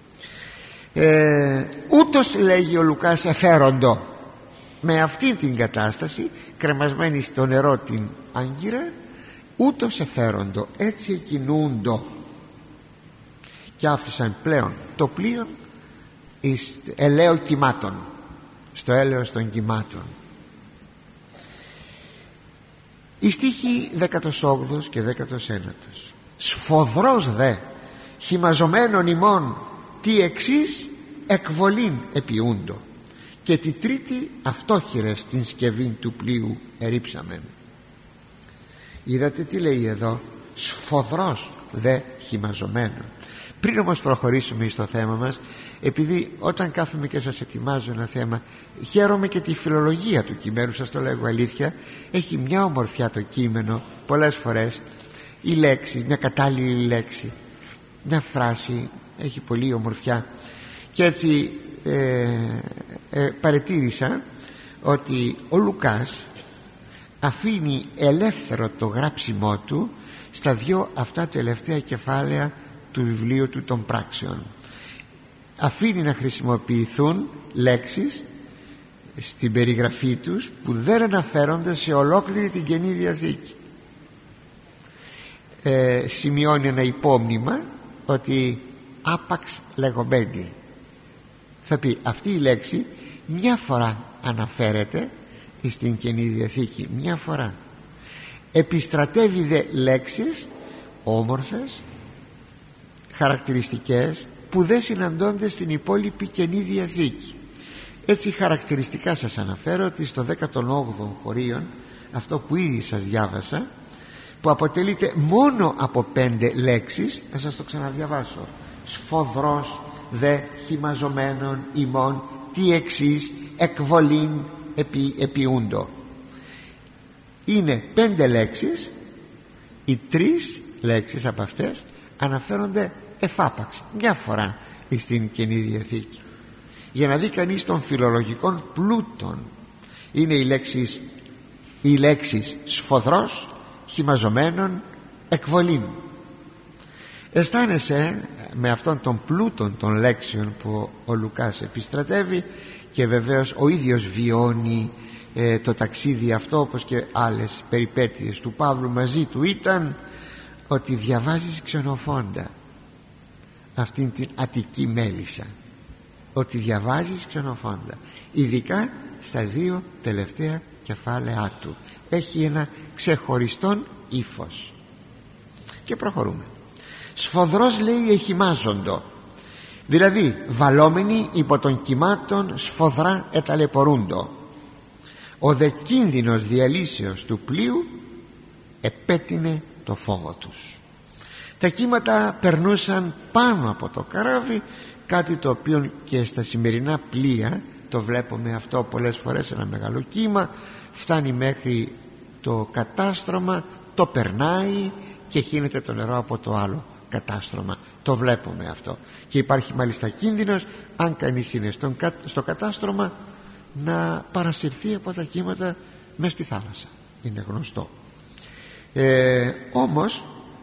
ε, ούτως λέγει ο Λουκάς εφέροντο, με αυτή την κατάσταση, κρεμασμένη στο νερό την άγκυρα, ούτως εφέροντο, έτσι εκκινούντο, και άφησαν πλέον το πλοίο εις ελαίο κυμάτων, στο έλεος των κυμάτων. Οι στίχοι δέκατος όγδοος και δέκατος ένατος. Σφοδρός δε χυμαζομένων ημών τι εξής εκβολήν επιούντο, και τη τρίτη αυτόχειρες την σκευήν του πλοίου ερήψαμεν. Είδατε τι λέει εδώ, σφοδρός δε χυμαζομένων. Πριν όμως προχωρήσουμε στο θέμα μας, επειδή όταν κάθομαι και σας ετοιμάζω ένα θέμα, χαίρομαι και τη φιλολογία του κειμένου, σας το λέγω αλήθεια, έχει μια ομορφιά το κείμενο πολλές φορές, η λέξη, μια κατάλληλη λέξη, μια φράση έχει πολύ ομορφιά, και έτσι ε, ε, παρατήρησα ότι ο Λουκάς αφήνει ελεύθερο το γράψιμό του στα δυο αυτά τελευταία κεφάλαια του βιβλίου του των πράξεων. Αφήνει να χρησιμοποιηθούν λέξεις στην περιγραφή τους που δεν αναφέρονται σε ολόκληρη την Καινή Διαθήκη. ε, σημειώνει ένα υπόμνημα ότι άπαξ λεγομένη, θα πει αυτή η λέξη μια φορά αναφέρεται στην Καινή Διαθήκη, μια φορά. Επιστρατεύει δε λέξεις όμορφες, χαρακτηριστικές, που δεν συναντώνται στην υπόλοιπη Καινή Διαθήκη. Έτσι χαρακτηριστικά σας αναφέρω ότι στο δέκατον όγδοο χωρίον, αυτό που ήδη σας διάβασα, που αποτελείται μόνο από πέντε λέξεις, θα σας το ξαναδιαβάσω. Σφοδρός δε χυμαζομένων ημών τι εξής εκβολήν επί, επιούντο. Είναι πέντε λέξεις, οι τρεις λέξεις από αυτές αναφέρονται εφάπαξ, μια φορά στην Καινή Διαθήκη, για να δει κανείς των φιλολογικών πλούτων. Είναι οι λέξεις, οι λέξεις σφοδρός, χυμαζωμένον, εκβολήν. Αισθάνεσαι με αυτόν τον πλούτον των λέξεων που ο Λουκάς επιστρατεύει, και βεβαίως ο ίδιος βιώνει ε, το ταξίδι αυτό, όπως και άλλες περιπέτειες του Παύλου μαζί του ήταν, ότι διαβάζεις Ξενοφόντα, αυτήν την Αττική Μέλισσα, ότι διαβάζεις Ξενοφόντα, ειδικά στα δύο τελευταία κεφάλαιά του. Έχει ένα ξεχωριστόν ύφος. Και προχωρούμε. Σφοδρός, λέει, εχημάζοντο, δηλαδή βαλόμενοι υπό των κυμάτων σφοδρά εταλαιπωρούντο. Ο δε κίνδυνος διαλύσεως του πλοίου επέτεινε το φόβο τους. Τα κύματα περνούσαν πάνω από το καράβι, κάτι το οποίο και στα σημερινά πλοία το βλέπουμε αυτό πολλές φορές. Ένα μεγάλο κύμα φτάνει μέχρι το κατάστρωμα, το περνάει και χύνεται το νερό από το άλλο κατάστρωμα. Το βλέπουμε αυτό, και υπάρχει μάλιστα κίνδυνος, αν κανείς είναι στον, στο κατάστρωμα, να παρασυρθεί από τα κύματα μες στη θάλασσα. Είναι γνωστό. ε, Όμως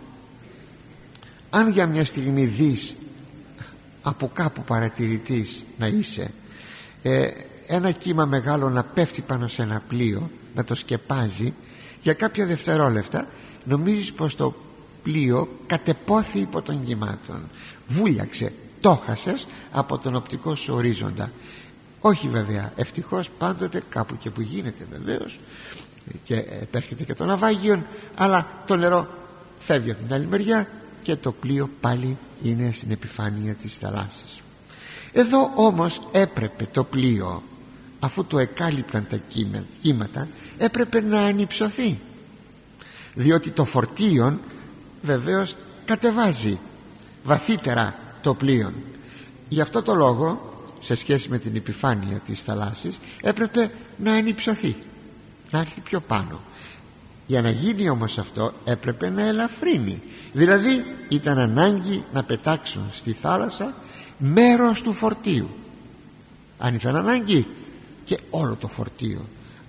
αν για μια στιγμή δεις από κάπου παρατηρητής να είσαι, ε, ένα κύμα μεγάλο να πέφτει πάνω σε ένα πλοίο, να το σκεπάζει για κάποια δευτερόλεπτα, νομίζεις πως το πλοίο κατεπόθη υπό των κυμάτων, βούλιαξε, το χάσες από τον οπτικό σου ορίζοντα. Όχι βέβαια, ευτυχώς πάντοτε κάπου και που γίνεται βεβαίως, και επέρχεται και το ναυάγιον, αλλά το νερό φεύγει από την άλλη μεριά και το πλοίο πάλι είναι στην επιφάνεια της θαλάσσης. Εδώ όμως έπρεπε το πλοίο, αφού το εκάλυπταν τα κύματα, έπρεπε να ανυψωθεί, διότι το φορτίον βεβαίως κατεβάζει βαθύτερα το πλοίο. Γι' αυτό το λόγο, σε σχέση με την επιφάνεια της θαλάσσης, έπρεπε να ανυψωθεί, να έρθει πιο πάνω. Για να γίνει όμως αυτό έπρεπε να ελαφρύνει, δηλαδή ήταν ανάγκη να πετάξουν στη θάλασσα μέρος του φορτίου, αν ήταν ανάγκη, και όλο το φορτίο.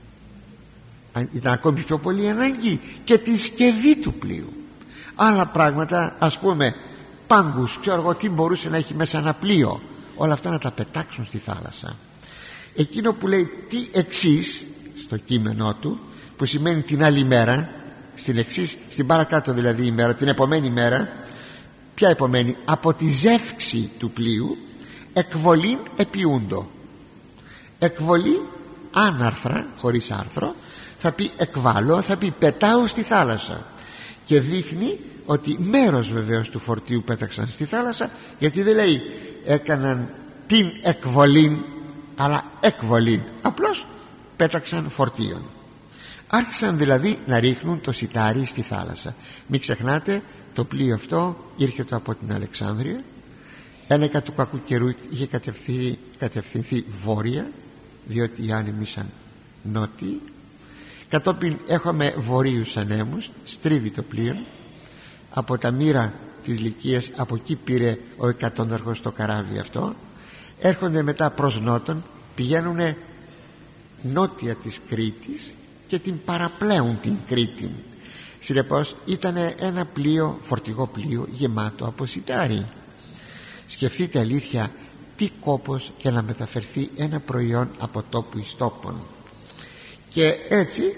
Αν ήταν ακόμη πιο πολύ ανάγκη, και τη σκευή του πλοίου. Άλλα πράγματα, ας πούμε πάγκους, ξέρω εγώ τι μπορούσε να έχει μέσα ένα πλοίο, όλα αυτά να τα πετάξουν στη θάλασσα. Εκείνο που λέει τι εξής στο κείμενό του, που σημαίνει την άλλη μέρα, στην εξής, στην παρακάτω δηλαδή ημέρα, την επομένη μέρα. Ποια επομένη? Από τη ζεύξη του πλοίου εκβολήν επιούντο. Εκβολή άναρθρα, χωρίς άρθρο, θα πει εκβάλλω, θα πει πετάω στη θάλασσα, και δείχνει ότι μέρος βεβαίως του φορτίου πέταξαν στη θάλασσα, γιατί δεν λέει έκαναν την εκβολήν, αλλά εκβολήν, απλώς πέταξαν φορτίον. Άρχισαν δηλαδή να ρίχνουν το σιτάρι στη θάλασσα. Μην ξεχνάτε, το πλοίο αυτό ήρχεται από την Αλεξάνδρεια, ένεκα του κακού καιρού είχε κατευθυνθεί, κατευθυνθεί βόρεια, διότι οι άνεμοι ήσαν νότιοι. Κατόπιν έχουμε βορείους ανέμους, στρίβει το πλοίο από τα μοίρα της Λυκίας, από εκεί πήρε ο εκατόναρχος το καράβι αυτό. Έρχονται μετά προς νότον, πηγαίνουν νότια της Κρήτης και την παραπλέουν την Κρήτη. Συνεπώς ήταν ένα πλοίο, φορτηγό πλοίο, γεμάτο από σιτάρι. Σκεφτείτε αλήθεια τι κόπος για να μεταφερθεί ένα προϊόν από τόπου εις τόπον. Και έτσι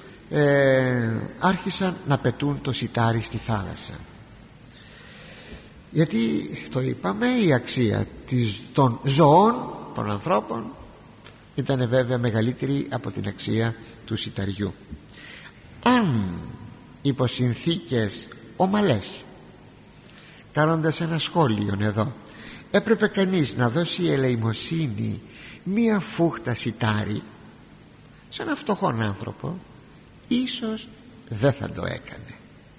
ε, άρχισαν να πετούν το σιτάρι στη θάλασσα, γιατί το είπαμε, η αξία της, των ζωών, των ανθρώπων, ήταν βέβαια μεγαλύτερη από την αξία του σιταριού. Αν υπό συνθήκες ομαλές, κάνοντας ένα σχόλιο εδώ, έπρεπε κανείς να δώσει ελεημοσύνη μία φούχτα σιτάρι σε έναν φτωχόν άνθρωπο, ίσως δεν θα το έκανε.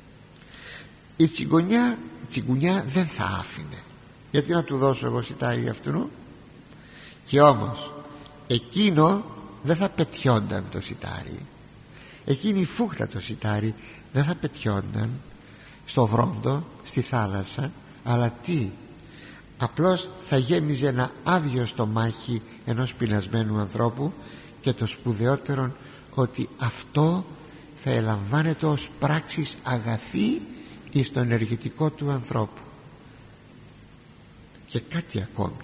Η τσιγκουνιά, η τσιγκουνιά δεν θα άφηνε. Γιατί να του δώσω εγώ σιτάρι αυτού? Και όμως εκείνο δεν θα πετιόνταν το σιτάρι, εκείνη η φούχτα το σιτάρι δεν θα πετιόνταν στο βρόντο, στη θάλασσα, αλλά τι? απλώς θα γέμιζε ένα άδειο στομάχι ενός πεινασμένου ανθρώπου, και το σπουδαιότερον ότι αυτό θα ελαμβάνεται ως πράξεις αγαθή εις το ενεργητικό του ανθρώπου. Και κάτι ακόμη,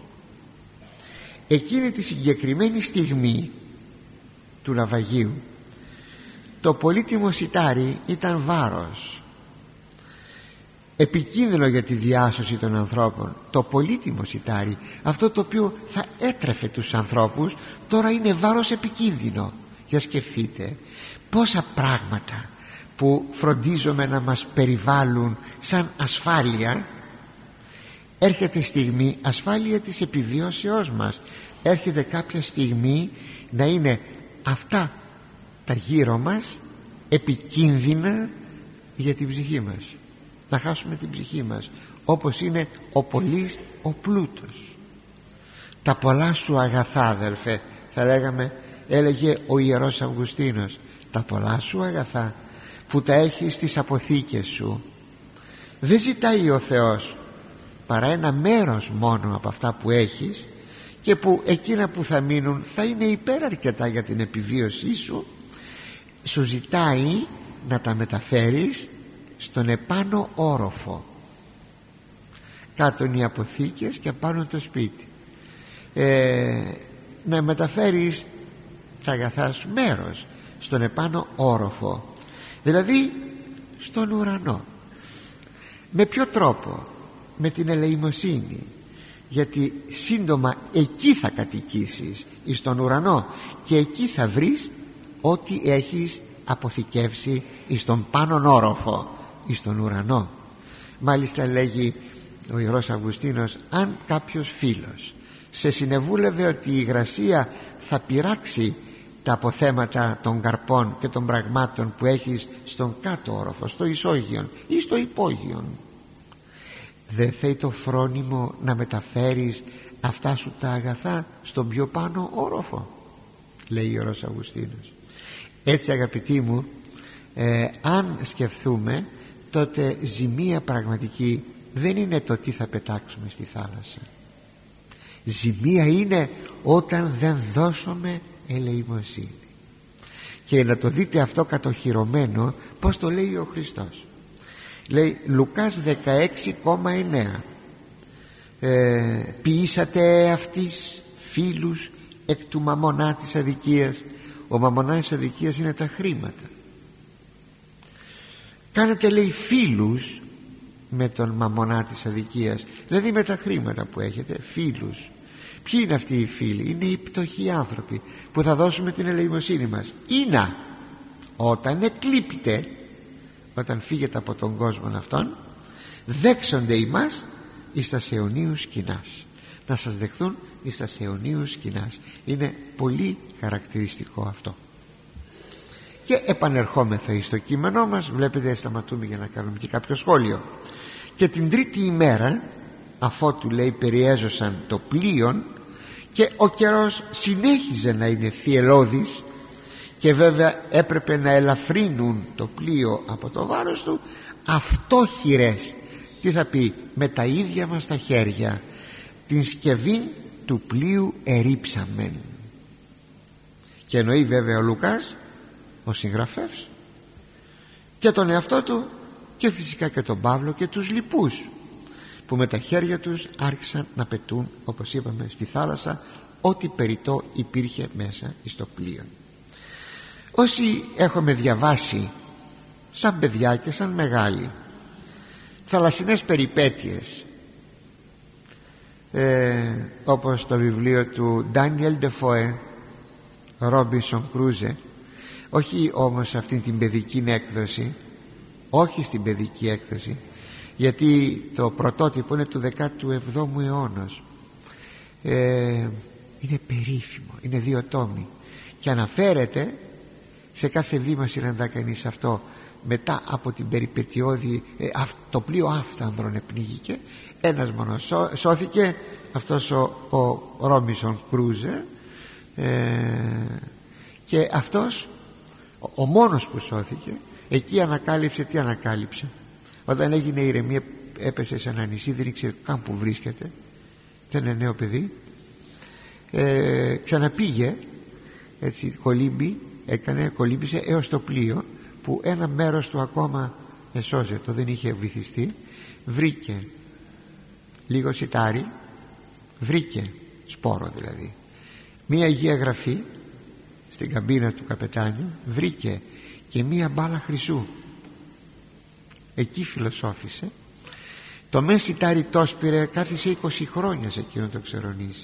εκείνη τη συγκεκριμένη στιγμή του ναυαγίου το πολύτιμο σιτάρι ήταν βάρος, επικίνδυνο για τη διάσωση των ανθρώπων. Το πολύτιμο σιτάρι, αυτό το οποίο θα έτρεφε τους ανθρώπους, τώρα είναι βάρος επικίνδυνο. Για σκεφτείτε πόσα πράγματα που φροντίζουμε να μας περιβάλλουν σαν ασφάλεια, έρχεται στιγμή, ασφάλεια της επιβιώσεώς μας, έρχεται κάποια στιγμή να είναι αυτά τα γύρω μας επικίνδυνα για την ψυχή μας, να χάσουμε την ψυχή μας, όπως είναι ο πολύς ο πλούτος. Τα πολλά σου αγαθά, αδελφέ, θα λέγαμε, έλεγε ο Ιερός Αυγουστίνος, τα πολλά σου αγαθά που τα έχεις στις αποθήκες σου, δεν ζητάει ο Θεός παρά ένα μέρος μόνο από αυτά που έχεις, και που εκείνα που θα μείνουν θα είναι υπεραρκετά για την επιβίωσή σου. Σου ζητάει να τα μεταφέρεις στον επάνω όροφο. Κάτω είναι οι αποθήκες και πάνω το σπίτι. ε, να μεταφέρεις τα αγαθά σου μέρος στον επάνω όροφο, δηλαδή στον ουρανό. Με ποιο τρόπο? Με την ελεημοσύνη, γιατί σύντομα εκεί θα κατοικήσεις, εις τον ουρανό, και εκεί θα βρεις ό,τι έχεις αποθηκεύσει εις τον πάνον όροφο, εις τον ουρανό. Μάλιστα λέγει ο Ιερός Αυγουστίνος, αν κάποιος φίλος σε συνεβούλευε ότι η υγρασία θα πειράξει τα αποθέματα των καρπών και των πραγμάτων που έχεις στον κάτω όροφο, στο ισόγειον ή στο υπόγειον, δεν θέλει το φρόνιμο να μεταφέρεις αυτά σου τα αγαθά στον πιο πάνω όροφο, λέει ο Ιερός Αυγουστίνος. Έτσι, αγαπητοί μου, ε, αν σκεφτούμε, τότε ζημία πραγματική δεν είναι το τι θα πετάξουμε στη θάλασσα. Ζημία είναι όταν δεν δώσουμε ελεημοσύνη. Και να το δείτε αυτό κατοχυρωμένο, πως το λέει ο Χριστός. Λέει Λουκάς δεκαέξι εννέα, ε, ποιήσατε αυτής φίλους εκ του μαμωνά της αδικίας. Ο μαμωνάς της αδικίας είναι τα χρήματα. Κάνετε, λέει, φίλους με τον μαμωνά της αδικίας, δηλαδή με τα χρήματα που έχετε, φίλους. Ποιοι είναι αυτοί οι φίλοι? Είναι οι πτωχοί άνθρωποι που θα δώσουμε την ελεημοσύνη μας. Είναι όταν εκλείπετε, όταν φύγετε από τον κόσμο αυτόν, δέξονται ημάς εις τας αιωνίους σκηνάς, να σας δεχθούν εις τας αιωνίους σκηνάς. Είναι πολύ χαρακτηριστικό αυτό. Και επανερχόμεθα εις το κείμενό μας. Βλέπετε, σταματούμε για να κάνουμε και κάποιο σχόλιο. Και την τρίτη ημέρα, αφότου, λέει, περιέζωσαν το πλοίον, και ο καιρός συνέχιζε να είναι θυελώδης, και βέβαια έπρεπε να ελαφρύνουν το πλοίο από το βάρος του, αυτόχειρες, τι θα πει, με τα ίδια μας τα χέρια την σκευή του πλοίου ερήψαμεν. Και εννοεί βέβαια ο Λουκάς, ο συγγραφεύς, και τον εαυτό του, και φυσικά και τον Παύλο και τους λοιπούς που με τα χέρια τους άρχισαν να πετούν, όπως είπαμε, στη θάλασσα ό,τι περιττό υπήρχε μέσα στο πλοίο. Όσοι έχουμε διαβάσει σαν παιδιά και σαν μεγάλοι θαλασσινές περιπέτειες, ε, όπως το βιβλίο του Ντάνιελ Ντεφόε, Ρόμπινσον Κρούζε, όχι όμως αυτήν την παιδική έκδοση, όχι στην παιδική έκδοση, γιατί το πρωτότυπο είναι του δεκάτου εβδόμου αιώνα, ε, είναι περίφημο, είναι δύο τόμοι, και αναφέρεται σε κάθε βήμα, συναντά κανείς αυτό, μετά από την περιπετειώδη, ε, το πλοίο άφθανδρον επνίγηκε, ένας μόνο σώ, σώθηκε, αυτός ο, ο Ρόμπινσον Κρούζε, ε, και αυτός ο, ο μόνος που σώθηκε. Εκεί ανακάλυψε, τι ανακάλυψε? Όταν έγινε η ηρεμία, έπεσε σε ένα νησί, δεν ήξερε καν που βρίσκεται, δεν είναι νέο παιδί, ε, ξαναπήγε έτσι, κολύμπη έκανε, κολύμπησε έως το πλοίο που ένα μέρος του ακόμα εσώζετο, δεν είχε βυθιστεί. Βρήκε λίγο σιτάρι, βρήκε σπόρο δηλαδή, μία Αγία Γραφή στην καμπίνα του καπετάνιου, βρήκε και μία μπάλα χρυσού. Εκεί φιλοσόφησε. Το μεν σιτάρι το σπήρε, κάθισε είκοσι χρόνια σε εκείνο το ξερονίζει.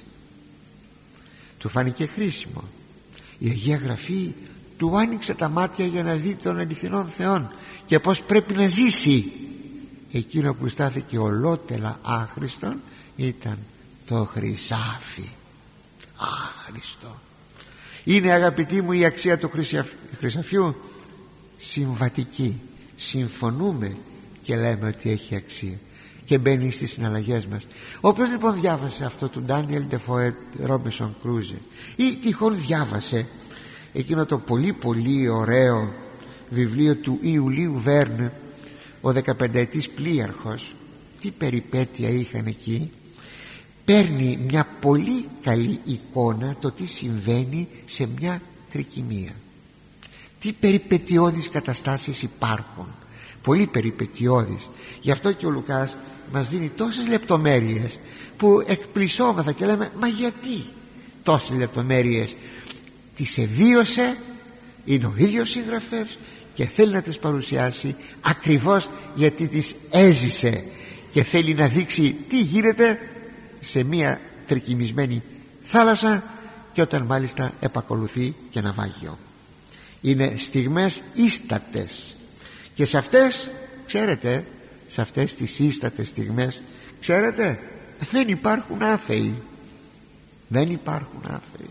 Του φάνηκε χρήσιμο. Η Αγία Γραφή του άνοιξε τα μάτια για να δει τον αληθινόν Θεόν και πως πρέπει να ζήσει. Εκείνο που στάθηκε ολότελα άχρηστον ήταν το χρυσάφι. Άχρηστο. Είναι, αγαπητοί μου, η αξία του χρυσαφιού συμβατική. Συμφωνούμε και λέμε ότι έχει αξία και μπαίνει στις συναλλαγές μας. Όποιος λοιπόν διάβασε αυτό του Ντάνιελ Ντεφόε Ρόμπινσον Κρούζε ή τυχόν διάβασε εκείνο το πολύ πολύ ωραίο βιβλίο του Ιουλίου Βέρν, ο δεκαπενταετής πλοίαρχος, τι περιπέτεια είχαν εκεί, παίρνει μια πολύ καλή εικόνα το τι συμβαίνει σε μια τρικυμία, τι περιπετειώδεις καταστάσεις υπάρχουν, πολύ περιπετειώδεις. Γι' αυτό και ο Λουκάς μας δίνει τόσες λεπτομέρειες που εκπλησώμεθα και λέμε, μα γιατί τόσες λεπτομέρειες? Τις εβίωσε, είναι ο ίδιος συγγραφέας και θέλει να τις παρουσιάσει ακριβώς γιατί τις έζησε και θέλει να δείξει τι γίνεται σε μια τρικυμισμένη θάλασσα και όταν μάλιστα επακολουθεί και ναυάγιο. Είναι στιγμές ίστατες και σε αυτές, ξέρετε, σε αυτές τις ίστατες στιγμές, ξέρετε, δεν υπάρχουν άθεοι, δεν υπάρχουν άθεοι.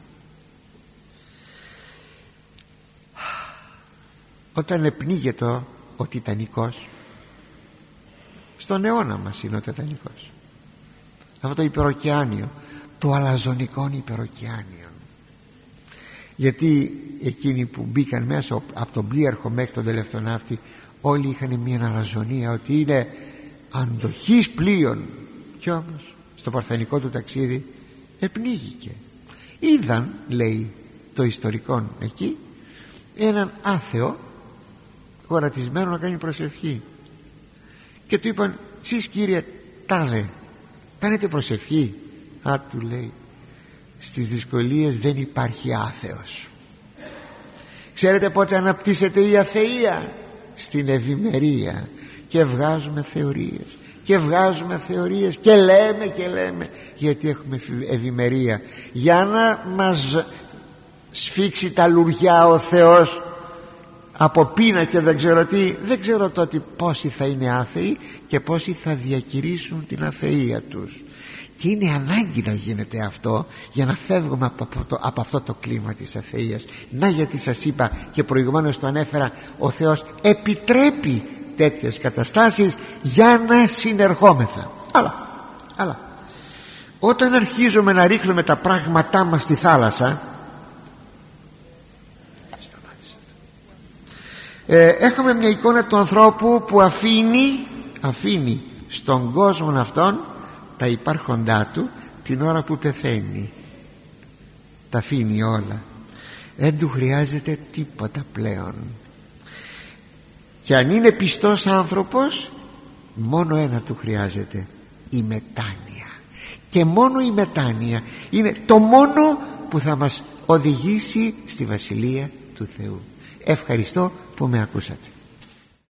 Όταν επνίγεται ο Τιτανικός, στον αιώνα μας είναι ο Τιτανικός, αυτό το υπεροκεάνιο, το αλαζονικό υπεροκεάνιο, γιατί εκείνοι που μπήκαν μέσα από τον πλοίαρχο μέχρι τον τελευταίο ναύτη όλοι είχαν μια αλαζονία ότι είναι αντοχής πλοίων, κι όμως στο παρθενικό του ταξίδι επνίγηκε. Είδαν, λέει το ιστορικό εκεί, έναν άθεο γορατισμένο να κάνει προσευχή και του είπαν, εσείς κύριε τάδε κάνετε προσευχή? Α, του λέει, στις δυσκολίες δεν υπάρχει άθεος. Ξέρετε πότε αναπτύσσεται η αθεία? Στην ευημερία. Και βγάζουμε θεωρίες και βγάζουμε θεωρίες και λέμε και λέμε γιατί έχουμε ευημερία, για να μας σφίξει τα λουριά ο Θεός από πείνα και δεν ξέρω τι. Δεν ξέρω τότε πόσοι θα είναι άθεοι και πόσοι θα διακηρύσουν την αθεία τους. Και είναι ανάγκη να γίνεται αυτό για να φεύγουμε από, από, το, από αυτό το κλίμα της αθείας. Να, γιατί σας είπα και προηγουμένως το ανέφερα, ο Θεός επιτρέπει τέτοιες καταστάσεις για να συνερχόμεθα. Αλλά, αλλά όταν αρχίζουμε να ρίχνουμε τα πράγματά μας στη θάλασσα, ε, έχουμε μια εικόνα του ανθρώπου που αφήνει, αφήνει στον κόσμο αυτόν τα υπάρχοντά του την ώρα που πεθαίνει. Τα αφήνει όλα, δεν του χρειάζεται τίποτα πλέον. Και αν είναι πιστός άνθρωπος, μόνο ένα του χρειάζεται, η μετάνοια. Και μόνο η μετάνοια είναι το μόνο που θα μας οδηγήσει στη Βασιλεία του Θεού. Ευχαριστώ που με ακούσατε.